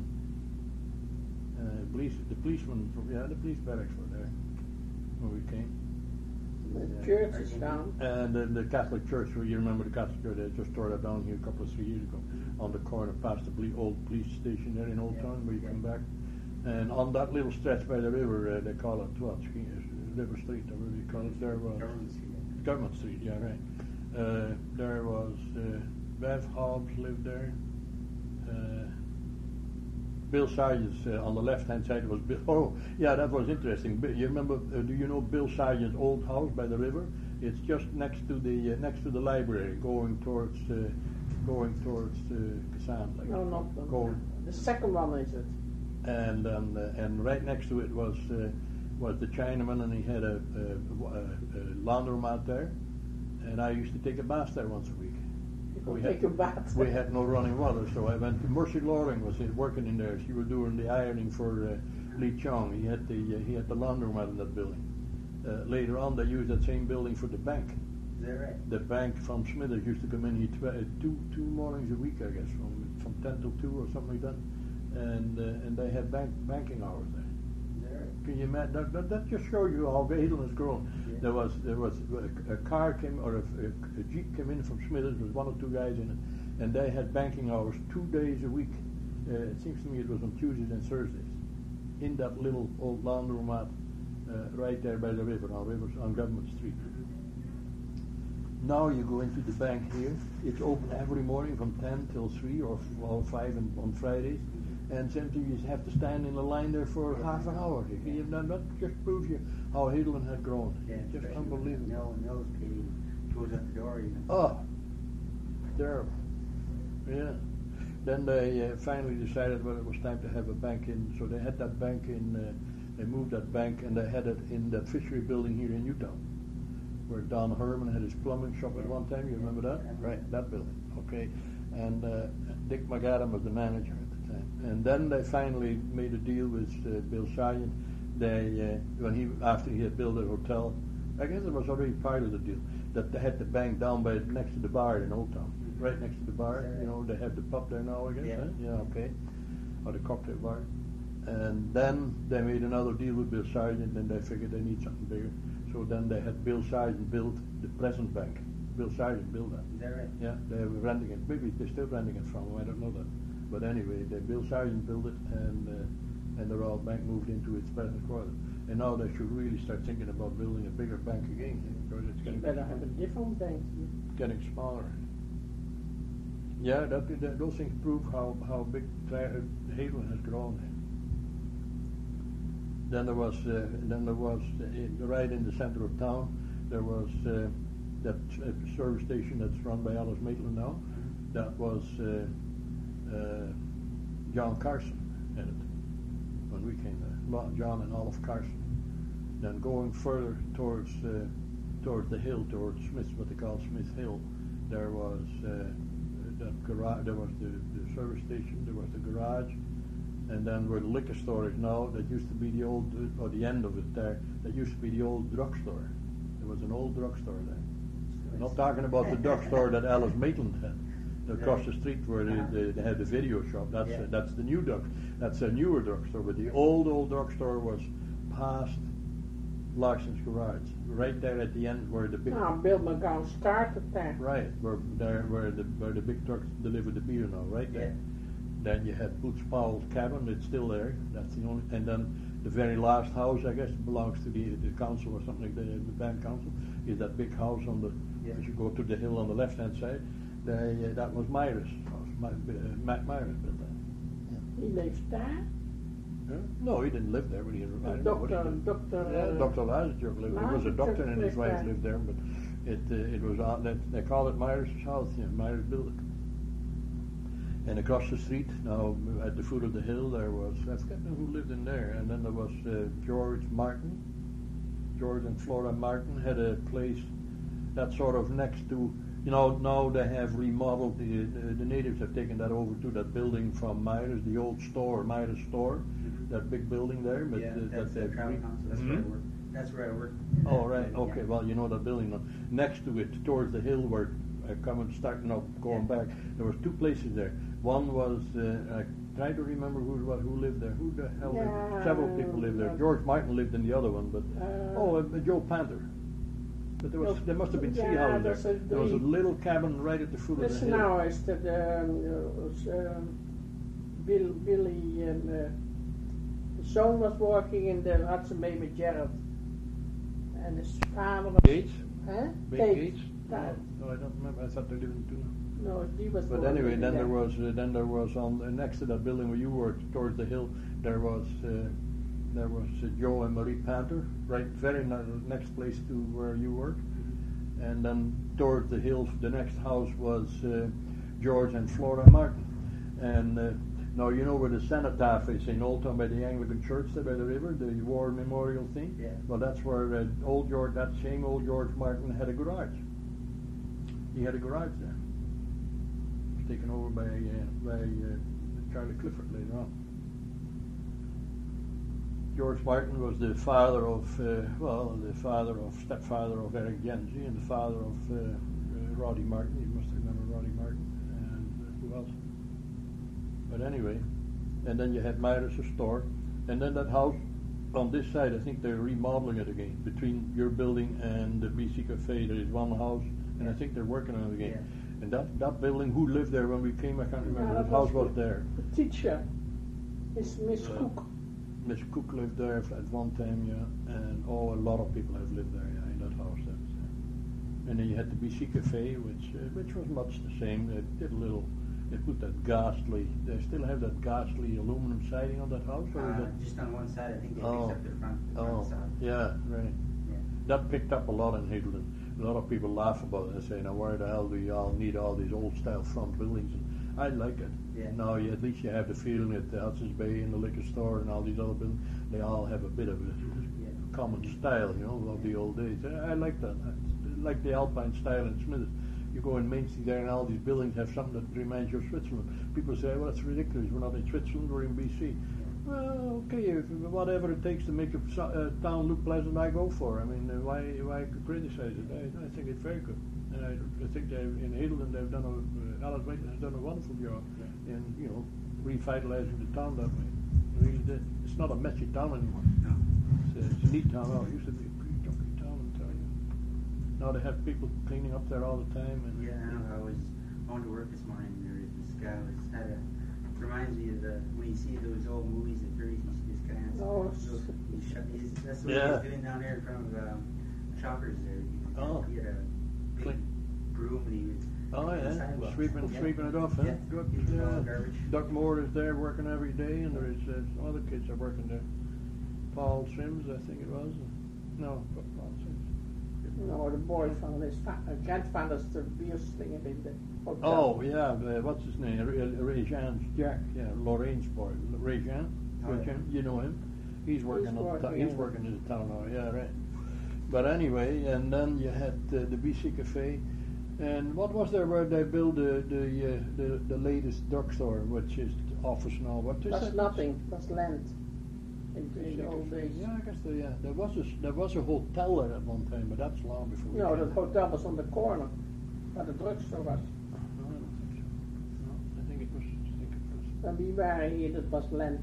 The police barracks were there when we came. The church is down. And the Catholic Church, you remember the Catholic Church, they just tore that down here a couple of 3 years ago, on the corner past the old police station there in Old Town, where you come back. And on that little stretch by the river, they call it River Street, or whatever you call it, there was Government Street, yeah, right. There was Bev Hobbs lived there. Bill Sargent's on the left-hand side was Bill. Oh, yeah, that was interesting. You remember? Do you know Bill Sargent's old house by the river? It's just next to the library, going towards Kazan. Like No, not going. the second one is it? And right next to it was the Chinaman, and he had a laundromat there, and I used to take a bath there once a week. Take a bath. We had no running water, so I went to Mercy Loring was working in there. She was doing the ironing for Lee Chong. He had the laundromat in that building. Later on, they used that same building for the bank. Is that right? The bank from Smithers used to come in here two mornings a week, I guess, from 10 till 2 or something like that, and they had banking hours there. Can you imagine? That just shows you how Hedel has grown. Yeah. There was a car came or a jeep came in from Smithers with one or two guys in it, and they had banking hours 2 days a week. It seems to me it was on Tuesdays and Thursdays, in that little old laundromat right there by the river on Government Street. Now you go into the bank here. It's open every morning from 10 till 3 or 5 on Fridays. And sometimes you have to stand in the line there for half an hour. That just proves you how Hedelen had grown. Yeah, just unbelievable. No pity goes at the door even. Oh, terrible. Yeah. Then they finally decided, well, it was time to have a bank in. So they had that bank in. They moved that bank and they had it in that fishery building here in Utah, where Don Herman had his plumbing shop at one time. You remember that? Right, that building. Okay. And Dick McAdam was the manager. And then they finally made a deal with Bill Sargent. They, after he had built a hotel, I guess it was already part of the deal, that they had the bank down by next to the bar in Old Town, right next to the bar. You know, they have the pub there now, I guess. Yeah. Huh? Yeah, okay, or the cocktail bar. And then they made another deal with Bill Sargent, and they figured they need something bigger. So then they had Bill Sargent build the present bank. Bill Sargent built that. Is that right? Yeah, they were renting it. Maybe they're still renting it from him. I don't know that. But anyway, Bill Sargent built it, and the Royal Bank moved into its present quarter. And now they should really start thinking about building a bigger bank again, because it's getting better have a different bank. Getting smaller. Yeah, those things prove how big Hedelen has grown. Then there was right in the center of town. There was that service station that's run by Alice Maitland now. That was. John Carson had it when we came there. John and Olive Carson. Then going further towards the hill, towards Smith, what they call Smith Hill, there was that garage. There was the service station. There was the garage, and then where the liquor store is now, that used to be the old, or the end of it there. That used to be the old drugstore. There was an old drugstore there. I'm not talking about the drugstore that Alice Maitland had. Across the street where they had the video shop. That's the new drug. That's a newer drugstore. But the old drugstore was past Larson's garage, right there at the end where the big. Bill McGowan started there. Right, where the big trucks deliver the beer now, right there. Yeah. Then you had Boots Powell's cabin. It's still there. That's the only. And then the very last house, I guess, belongs to the council or something like that. The band council is that big house on the. Yeah. As you go to the hill on the left hand side. That was Myers' house. Matt Myers built that. Yeah. He lived there? Yeah? No, he didn't live there, but he had Dr. Lazarchuk lived there. He was a doctor and his wife lived there, but it was they call it Myers' house. Yeah, Myers built it. And across the street, now at the foot of the hill, there was, I forget who lived in there, and then there was George Martin. George and Flora Martin had a place that sort of next to. You know, now they have remodeled, the natives have taken that over to that building from Myers, the old store, Myers store, that big building there. But that's the Crown Council. That's where I work. That's where I work. Oh, right, okay, well, you know that building. Next to it, towards the hill where going back, there was two places there. One was, I try to remember who lived there. Who the hell lived there? Several people lived there. George Martin lived in the other one, but Joe Panther. But there must have been three houses there. There was a little cabin right at the foot of the hill. Now is that Billy and the son was working in the Hudson Bay with Gerald, and his father was Gates. Huh? Gates. No, I don't remember. I thought they lived in Tuna. No, he was. But anyway, then there was on next to that building where you worked, towards the hill, there was Joe and Marie Panther, right, very next place to where you worked, And then towards the hill, the next house was George and Flora Martin. And now you know where the cenotaph is in Old Town by the Anglican Church there by the river, the war memorial thing. Yeah. Well, that's where that same old George Martin had a garage. He had a garage there. It was taken over by Charlie Clifford later on. George Martin was the father of, stepfather of Eric Genzi and the father of Roddy Martin. You must remember Roddy Martin. And who else? But anyway, and then you had Myra's store, and then that house on this side, I think they're remodeling it again. Between your building and the BC Cafe, there is one house, and I think they're working on it again. Yeah. And that building, who lived there when we came? I can't remember. That house was there. The teacher is Miss Cook. Miss Cook lived there at one time, yeah, and a lot of people have lived there, yeah, in that house. And then you had the BC Cafe, which was much the same. They put that ghastly. They still have that ghastly aluminum siding on that house, or is it? Just on one side, I think they fixed up the front side. Yeah, right. Yeah. That picked up a lot in Hazelden. A lot of people laugh about it and say, "Now, why the hell do you all need all these old-style front buildings?" And I like it. Yeah. Now, at least you have the feeling that the Hudson's Bay and the liquor store and all these other buildings, they all have a bit of a common style, of the old days. I like that. I like the Alpine style in Smithers. You go in Main Street there and all these buildings have something that reminds you of Switzerland. People say, well, it's ridiculous. We're not in Switzerland, we're in BC. Well, okay, whatever it takes to make a town look pleasant, I go for. I mean, why criticize it? I think it's very good. And I think in Hazelden they've done Alice Maitland has done a wonderful job in, revitalizing the town that way. Really did. It's not a messy town anymore. No. It's a neat town. It used to be a pretty junky town, I'm telling you. Now they have people cleaning up there all the time. And yeah, I know. I was going to work this morning. This guy reminds me of when you see those old movies at 30s. You see this guy. That's what he's doing down there in front of Shoppers there. He had a big broom and he was. Oh yeah, sweeping it off. Huh? Yeah. Good. Garbage. Doug Moore is there working every day, and there is some other kids are working there. Paul Sims, I think it was. No, but Paul Sims. No, the boy from his grandfather's the beer slinger in the hotel. Oh yeah, what's his name? Ray Jean's Jack. Yeah, Lorraine's boy. Ray Jean. You know him. He's working in the town now. Yeah, right. But anyway, and then you had the BC Cafe. And what was there where they built the latest drugstore, which is office now? What is That's that? nothing. That's land. In the old days. Yeah, I guess there was a hotel there at one time, but that's long before. No, the hotel was on the corner, where the drugstore was. No, I don't think so. No, I think it was. When we were here, it was land.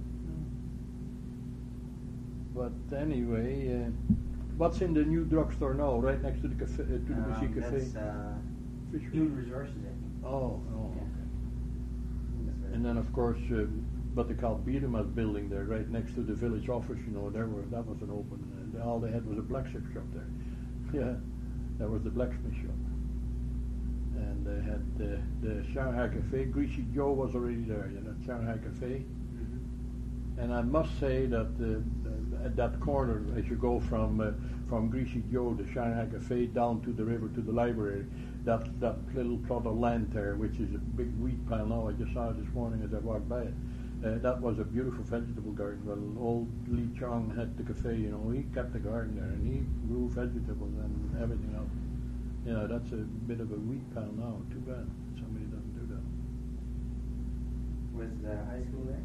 But anyway. What's in the new drugstore now, right next to the cafe, to the BC Cafe? That's Human Resources, I think. Oh, Yeah. Okay. And then, of course, what they call Biederma's building there, right next to the village office, that was an open, and all they had was a blacksmith shop there. Yeah, that was the blacksmith shop. And they had the Shanghai Cafe. Greasy Joe was already there, that Shanghai Cafe. Mm-hmm. And I must say that at that corner, as you go from Greasy Joe, the Shanghai Cafe, down to the river to the library, that little plot of land there, which is a big wheat pile now, I just saw it this morning as I walked by it. That was a beautiful vegetable garden. Well, old Lee Chong had the cafe, he kept the garden there, and he grew vegetables and everything else. That's a bit of a wheat pile now. Too bad somebody doesn't do that. Was the high school there?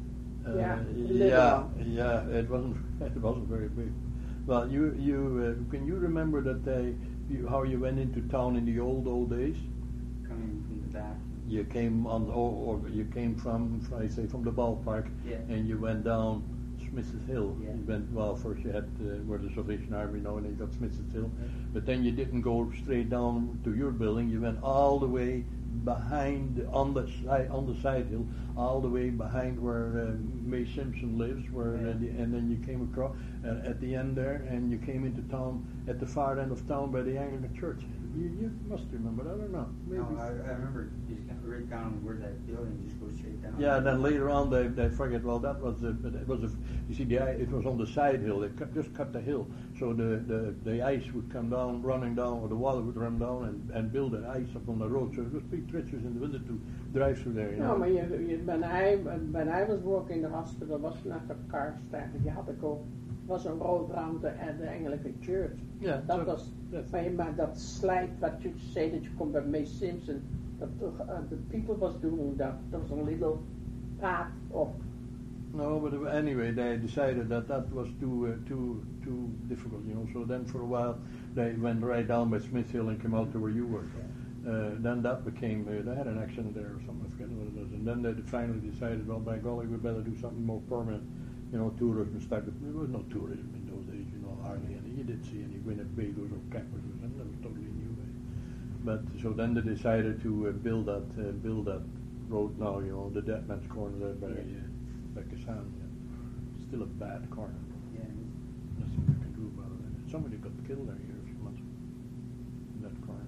Yeah. It wasn't very big. Well, you can you remember that how you went into town in the old days? Coming from the back. You came or you came from the ballpark, and you went down Smith's Hill. Yeah. You went first you had where the Salvation Army now, and you got Smith's Hill, but then you didn't go straight down to your building. You went all the way behind on the side hill, all the way behind where May Simpson lives, and then you came across at the end there, and you came into town at the far end of town by the Anglican Church. You must remember that or not? Maybe. No, I remember just right down where that building just goes straight down. Yeah, and then later on they forget. Well, that was you see it was on the side hill. They just cut the hill, so the ice would come down, running down, or the water would run down and build the ice up on the road. So it was big treacherous in the winter to drive through there. You know? No, but when I was working in the hospital, was not a car stand. You had to go. Was een road around the Anglican Church. Yeah, dat was. Maar dat slijt wat you say that you come by May Simpson. The people was doing that. There was a little path up. No, but anyway, they decided that was too difficult, you know. So then for a while they went right down by Smith Hill and came out to where you were. Then that became they had an accident there or something. I forget what it was. And then they finally decided, well, by golly, we better do something more permanent. You know, tourism started. There was no tourism in those days, you know, hardly any. You didn't see any Winnebagos or campers or something. That was totally new. But so then they decided to build that road now, you know, the Dead Man's Corner there by Kassan. Yeah. Still a bad corner. Yeah. Nothing you can do about it. Somebody got killed there here a few months ago in that corner.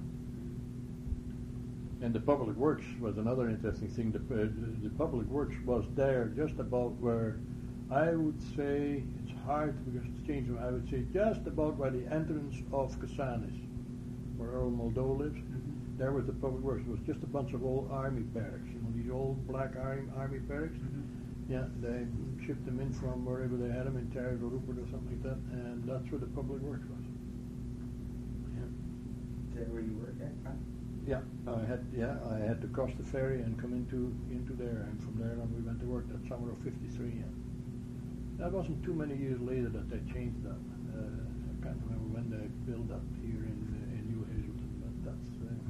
And the public works was another interesting thing. The public works was there just about where. I would say it's hard because it's changing. I would say just about where the entrance of Kassan is, where Earl Muldoe lives. Mm-hmm. There was the public works. It was just a bunch of old army barracks. You know, these old black army barracks. Mm-hmm. Yeah, they shipped them in from wherever they had them in Terry or Rupert or something like that, and that's where the public works was. Yeah. Is that where you work at? Huh? Yeah, I had to cross the ferry and come into there, and from there on we went to work that summer of '53. Yeah. That wasn't too many years later that they changed that. I can't remember when they built up here in New Hazelton, but that's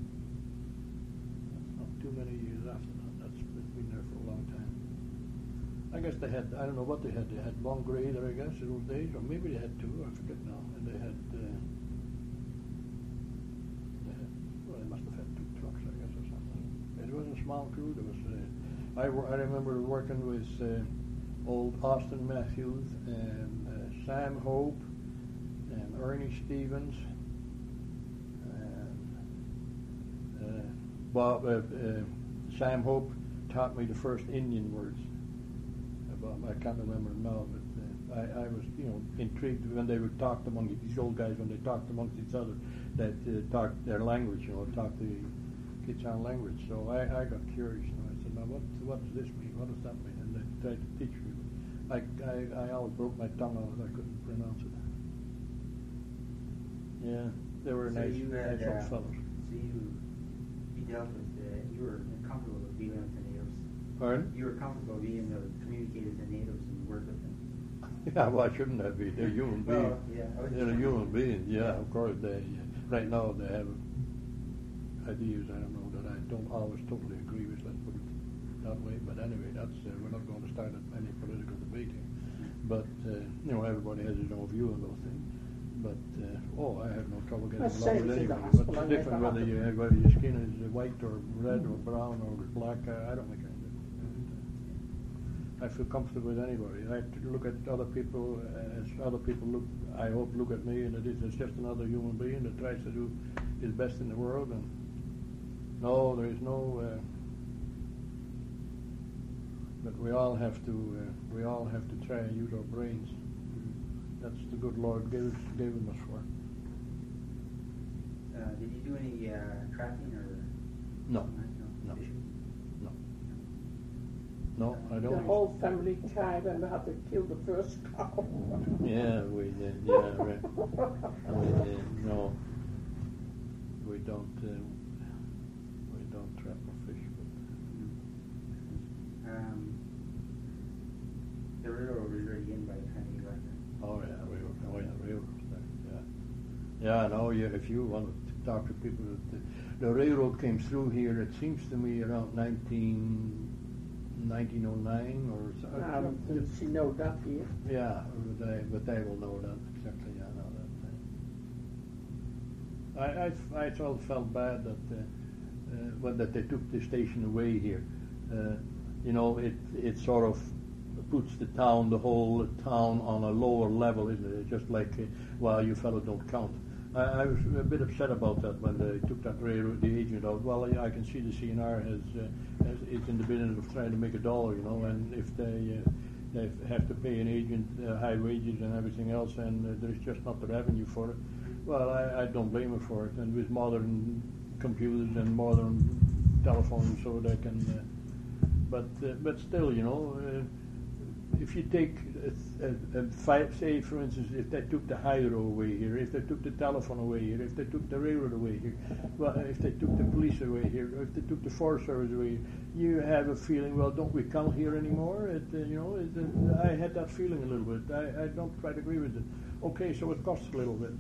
not too many years after that. That's been there for a long time. I guess they had, I don't know what they had. They had one grader, I guess, in those days, or maybe they had two. I forget now. And they had well, they must have had two trucks, I guess, or something. It was a small crew. There was. I remember working with. Old Austin Matthews and Sam Hope and Ernie Stevens and Sam Hope taught me the first Indian words. I can't remember them now, but I was intrigued when they would talk among these old guys when they talked amongst each other that talked their language, talked the Quechan language. So I got curious. I said, now what does this mean? What does that mean? And they tried to teach me. I always broke my tongue out. I couldn't pronounce it. Yeah, they were nice old fellows. So you dealt with you were comfortable with dealing with the natives. Pardon? You were comfortable being able to communicate with the natives and work with them. Yeah, why shouldn't that be? They're human beings. They're human beings. Yeah, of course. Right now they have ideas. I don't know that I don't always totally agree with. Let's put it that way. But anyway, that's we're not going to start any political debate here. But everybody has his own view on those things. But I have no trouble getting along with anybody. But it's different whether your skin is white or red or brown or black. I don't think I feel comfortable with anybody. I look at other people as other people look. I hope look at me, and it's just another human being that tries to do his best in the world. And no, there is no. But we all have to try and use our brains. That's the good Lord gave them us for. Did you do any trapping or? No. No, I don't. The whole family tried and we had to kill the first cow. Yeah, we did. Yeah, right. We did. No, we don't trap or fish. But the railroad was already in by the time you got there. Oh yeah, railroads there. Yeah. No. Yeah. If you want to talk to people, the railroad came through here. It seems to me around 1909 or something. I don't think she know that here. Yeah, but they will know that exactly. I know that. I felt bad that they took the station away here. It sort of puts the whole town on a lower level, isn't it? It's just like, you fellows don't count. I was a bit upset about that when they took that railroad, the agent out. Well, I can see the CNR is in the business of trying to make $1, you know, and if they have to pay an agent high wages and everything else, and there's just not the revenue for it. Well, I don't blame them for it. And with modern computers and modern telephones, so they can. But still, you know, if you take say, for instance, if they took the hydro away here, if they took the telephone away here, if they took the railroad away here, well, if they took the police away here, or if they took the Forest Service away here, you have a feeling, well, don't we come here anymore? I had that feeling a little bit. I don't quite agree with it. Okay, so it costs a little bit.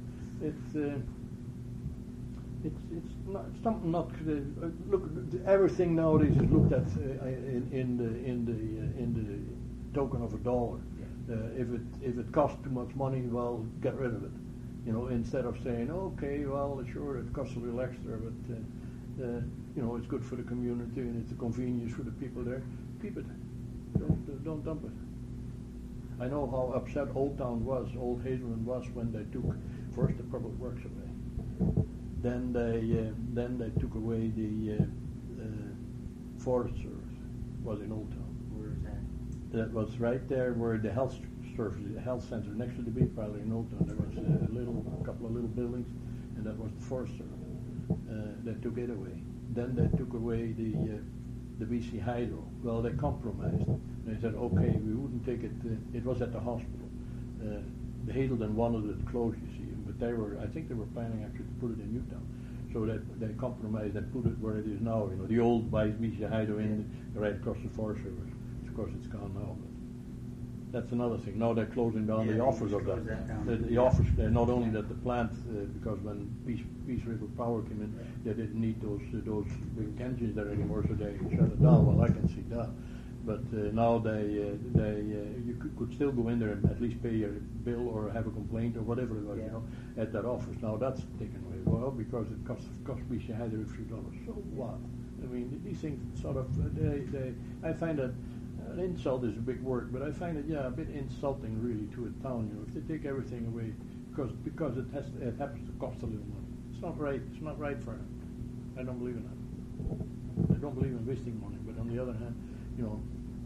It's something not look. Everything nowadays is looked at in the token of $1. If it costs too much money, well, get rid of it. You know, instead of saying, okay, well, sure, it costs a little extra, but you know, it's good for the community and it's a convenience for the people there. Keep it. Don't dump it. I know how upset Old Hazelland was when they took first the public works away. Then they took away the Forest Service. Was in Old Town. Where is that? That was right there where the health center next to the beef parlor in Old Town. There was a couple of little buildings, and that was the Forest Service. They took it away. Then they took away the BC Hydro. Well, they compromised. They said, okay, we wouldn't take it. It was at the hospital. The Hazelden wanted it closed, you see, but I think they were planning actually to put it in Newtown. So that they compromised and put it where it is now. You know, the old BC Hydro in right across the Forest Service. Of course, it's gone now. But that's another thing. Now they're closing down the office of that. The office. Not only that the plant, because when Peace River Power came in, they didn't need those big engines there anymore, so they shut it down. Well, I can see that. But now you could still go in there and at least pay your bill or have a complaint or whatever it was, you know, at that office. Now that's taken away. Well, because it cost BC Hydro a few dollars. So what? I mean, these things sort of I find that an insult is a big word, but I find it a bit insulting really to a town. You know, if they take everything away because it happens to cost a little money. It's not right. It's not right for them. I don't believe in that. I don't believe in wasting money. But on the other hand, you know.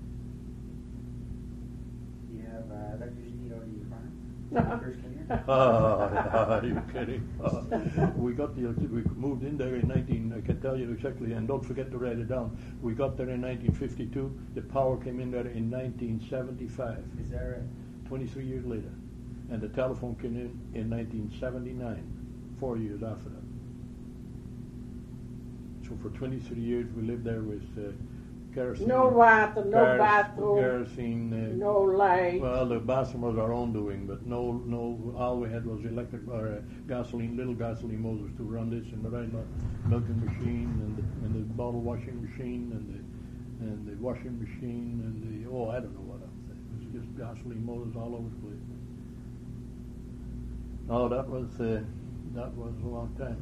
You have electricity on your farm? First came here? Are you kidding? We got the electricity. We moved in there in I can tell you exactly, and don't forget to write it down. We got there in 1952. The power came in there in 1975. Is that right? 23 years later. And the telephone came in 1979, 4 years after that. So for 23 years we lived there with kerosene. No water, no bathroom, kerosene, no light. Well, the bathroom was our own doing, but no. All we had was electric or little gasoline motors to run this, and the milking machine, and the bottle washing machine, and the washing machine, and I don't know what else. It was just gasoline motors all over the place. No, that was a long time.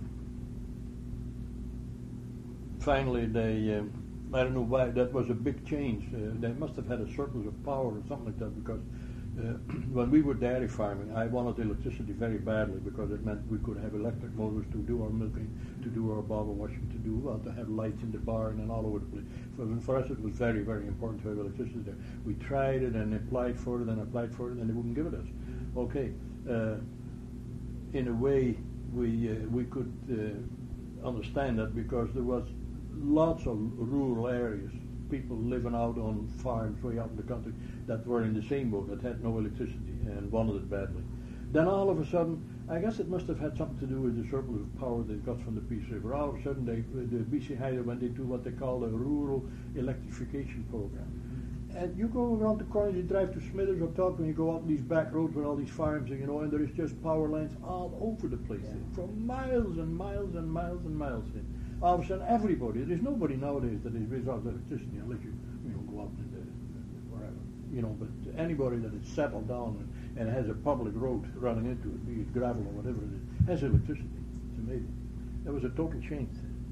Finally, I don't know why, that was a big change. They must have had a surplus of power or something like that, because when we were dairy farming, I wanted electricity very badly because it meant we could have electric motors to do our milking, to do our bottle washing, to have lights in the barn and all over the place. For us, it was very, very important to have electricity there. We tried it and applied for it, and they wouldn't give it us. Okay, in a way, we could understand that because there was lots of rural areas, people living out on farms way out in the country that were in the same boat, that had no electricity and wanted it badly. Then all of a sudden, I guess it must have had something to do with the surplus of power they got from the Peace River. All of a sudden, the BC Hydro went into what they call a rural electrification program. And you go around the corner, you drive to Smithers or Talk, and you go up these back roads with all these farms, and there is just power lines all over the place, for miles and miles and miles and miles. All of a sudden, everybody, there's nobody nowadays that is without electricity unless you go up in wherever, but anybody that is settled down and has a public road running into it, be it gravel or whatever it is, has electricity. It's amazing. That was a total change.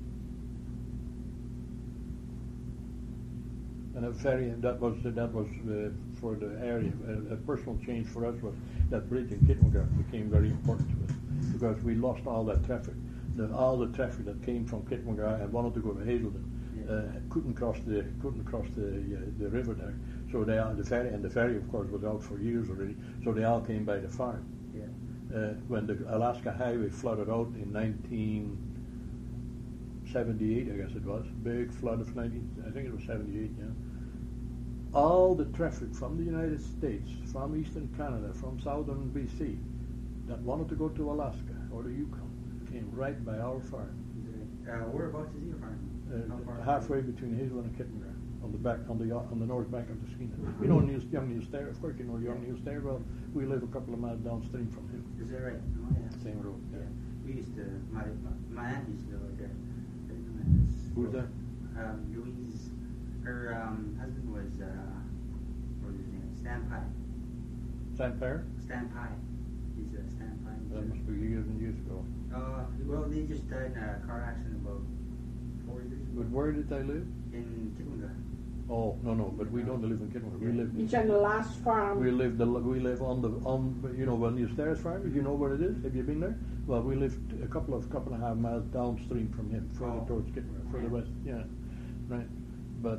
And that was for the area. A personal change for us was that bridge in Kittengarth became very important to us because we lost all that traffic. All the traffic that came from Kitmagara and wanted to go to Hazelden couldn't cross the river there. So the ferry of course was out for years already. So they all came by the farm. When the Alaska Highway flooded out in 1978, I guess it was, big flood of I think it was 78. All the traffic from the United States, from Eastern Canada, from Southern BC, that wanted to go to Alaska or the Yukon came right by our farm. Whereabouts is your farm? Halfway between Hazelden and Kitmagara, on the north bank of the Skeena. You know young Neil Stair, of course you know young Neil Stair. Well, we live a couple of miles downstream from him. Is that right? Oh, yeah. Same road. Yeah. We used to. My aunt used to live out there. Who's that? Louise. Her husband was what was his name? Stan Pye. Stan Pye? Stan Pye. He's Stan Pye. That must be years and years ago. Well, they just died in a car accident about 4 years ago. But where did they live? In Kitmagara. Oh no, but we don't live in Kitmagara. We live. Each on the last farm. We live on Neil Stair's farm. Do you know where it is? Have you been there? Well, we lived a couple and a half miles downstream from him, further towards Kitmagara, further west. Yeah, right. But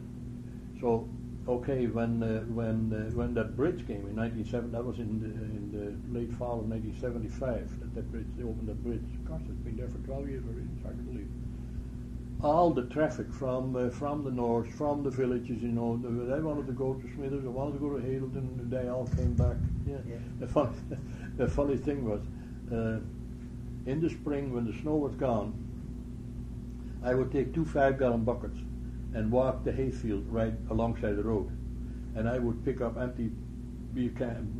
so okay, when that bridge came in 1970, that was in the late fall of 1975. That bridge, they opened that bridge. Of course, it's been there for 12 years already. It's hard to believe. All the traffic from the north, from the villages, they wanted to go to Smithers, they wanted to go to Hazelden, they all came back. Yeah. The funny thing was, in the spring when the snow was gone, I would take 2 5-gallon buckets and walk the hayfield right alongside the road, and I would pick up empty beer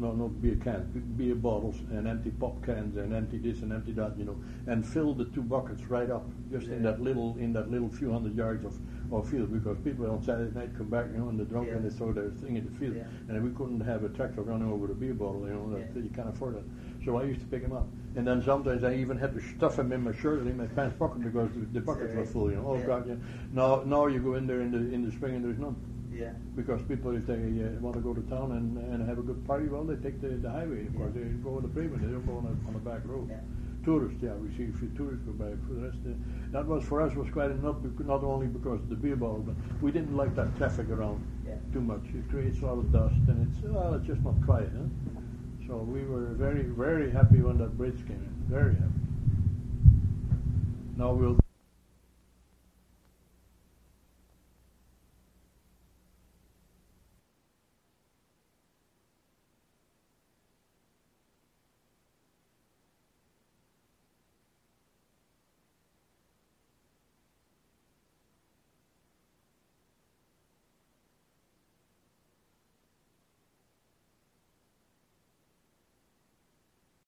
bottles and empty pop cans and empty this and empty that, and fill the 2 buckets right up just in that little few hundred yards of field, because people on Saturday night come back, and they're drunk and they throw their thing in the field, and we couldn't have a tractor running over a beer bottle, you can't afford it. So I used to pick them up, and then sometimes I even had to stuff them in my shirt and in my pants pocket because the buckets were full. Oh God! Yeah. Now you go in there in the spring and there's none. Yeah. Because people, if they want to go to town and have a good party, well, they take the highway. Of course, they go on the pavement. They don't go on a back road. Yeah. Tourists, we see a few tourists go by. For the rest, that was for us was quite enough. Not only because of the beer bottle, but we didn't like that traffic around too much. It creates a lot of dust, and it's just not quiet. Huh? So we were very, very happy when that bridge came in. Very happy. Now we'll.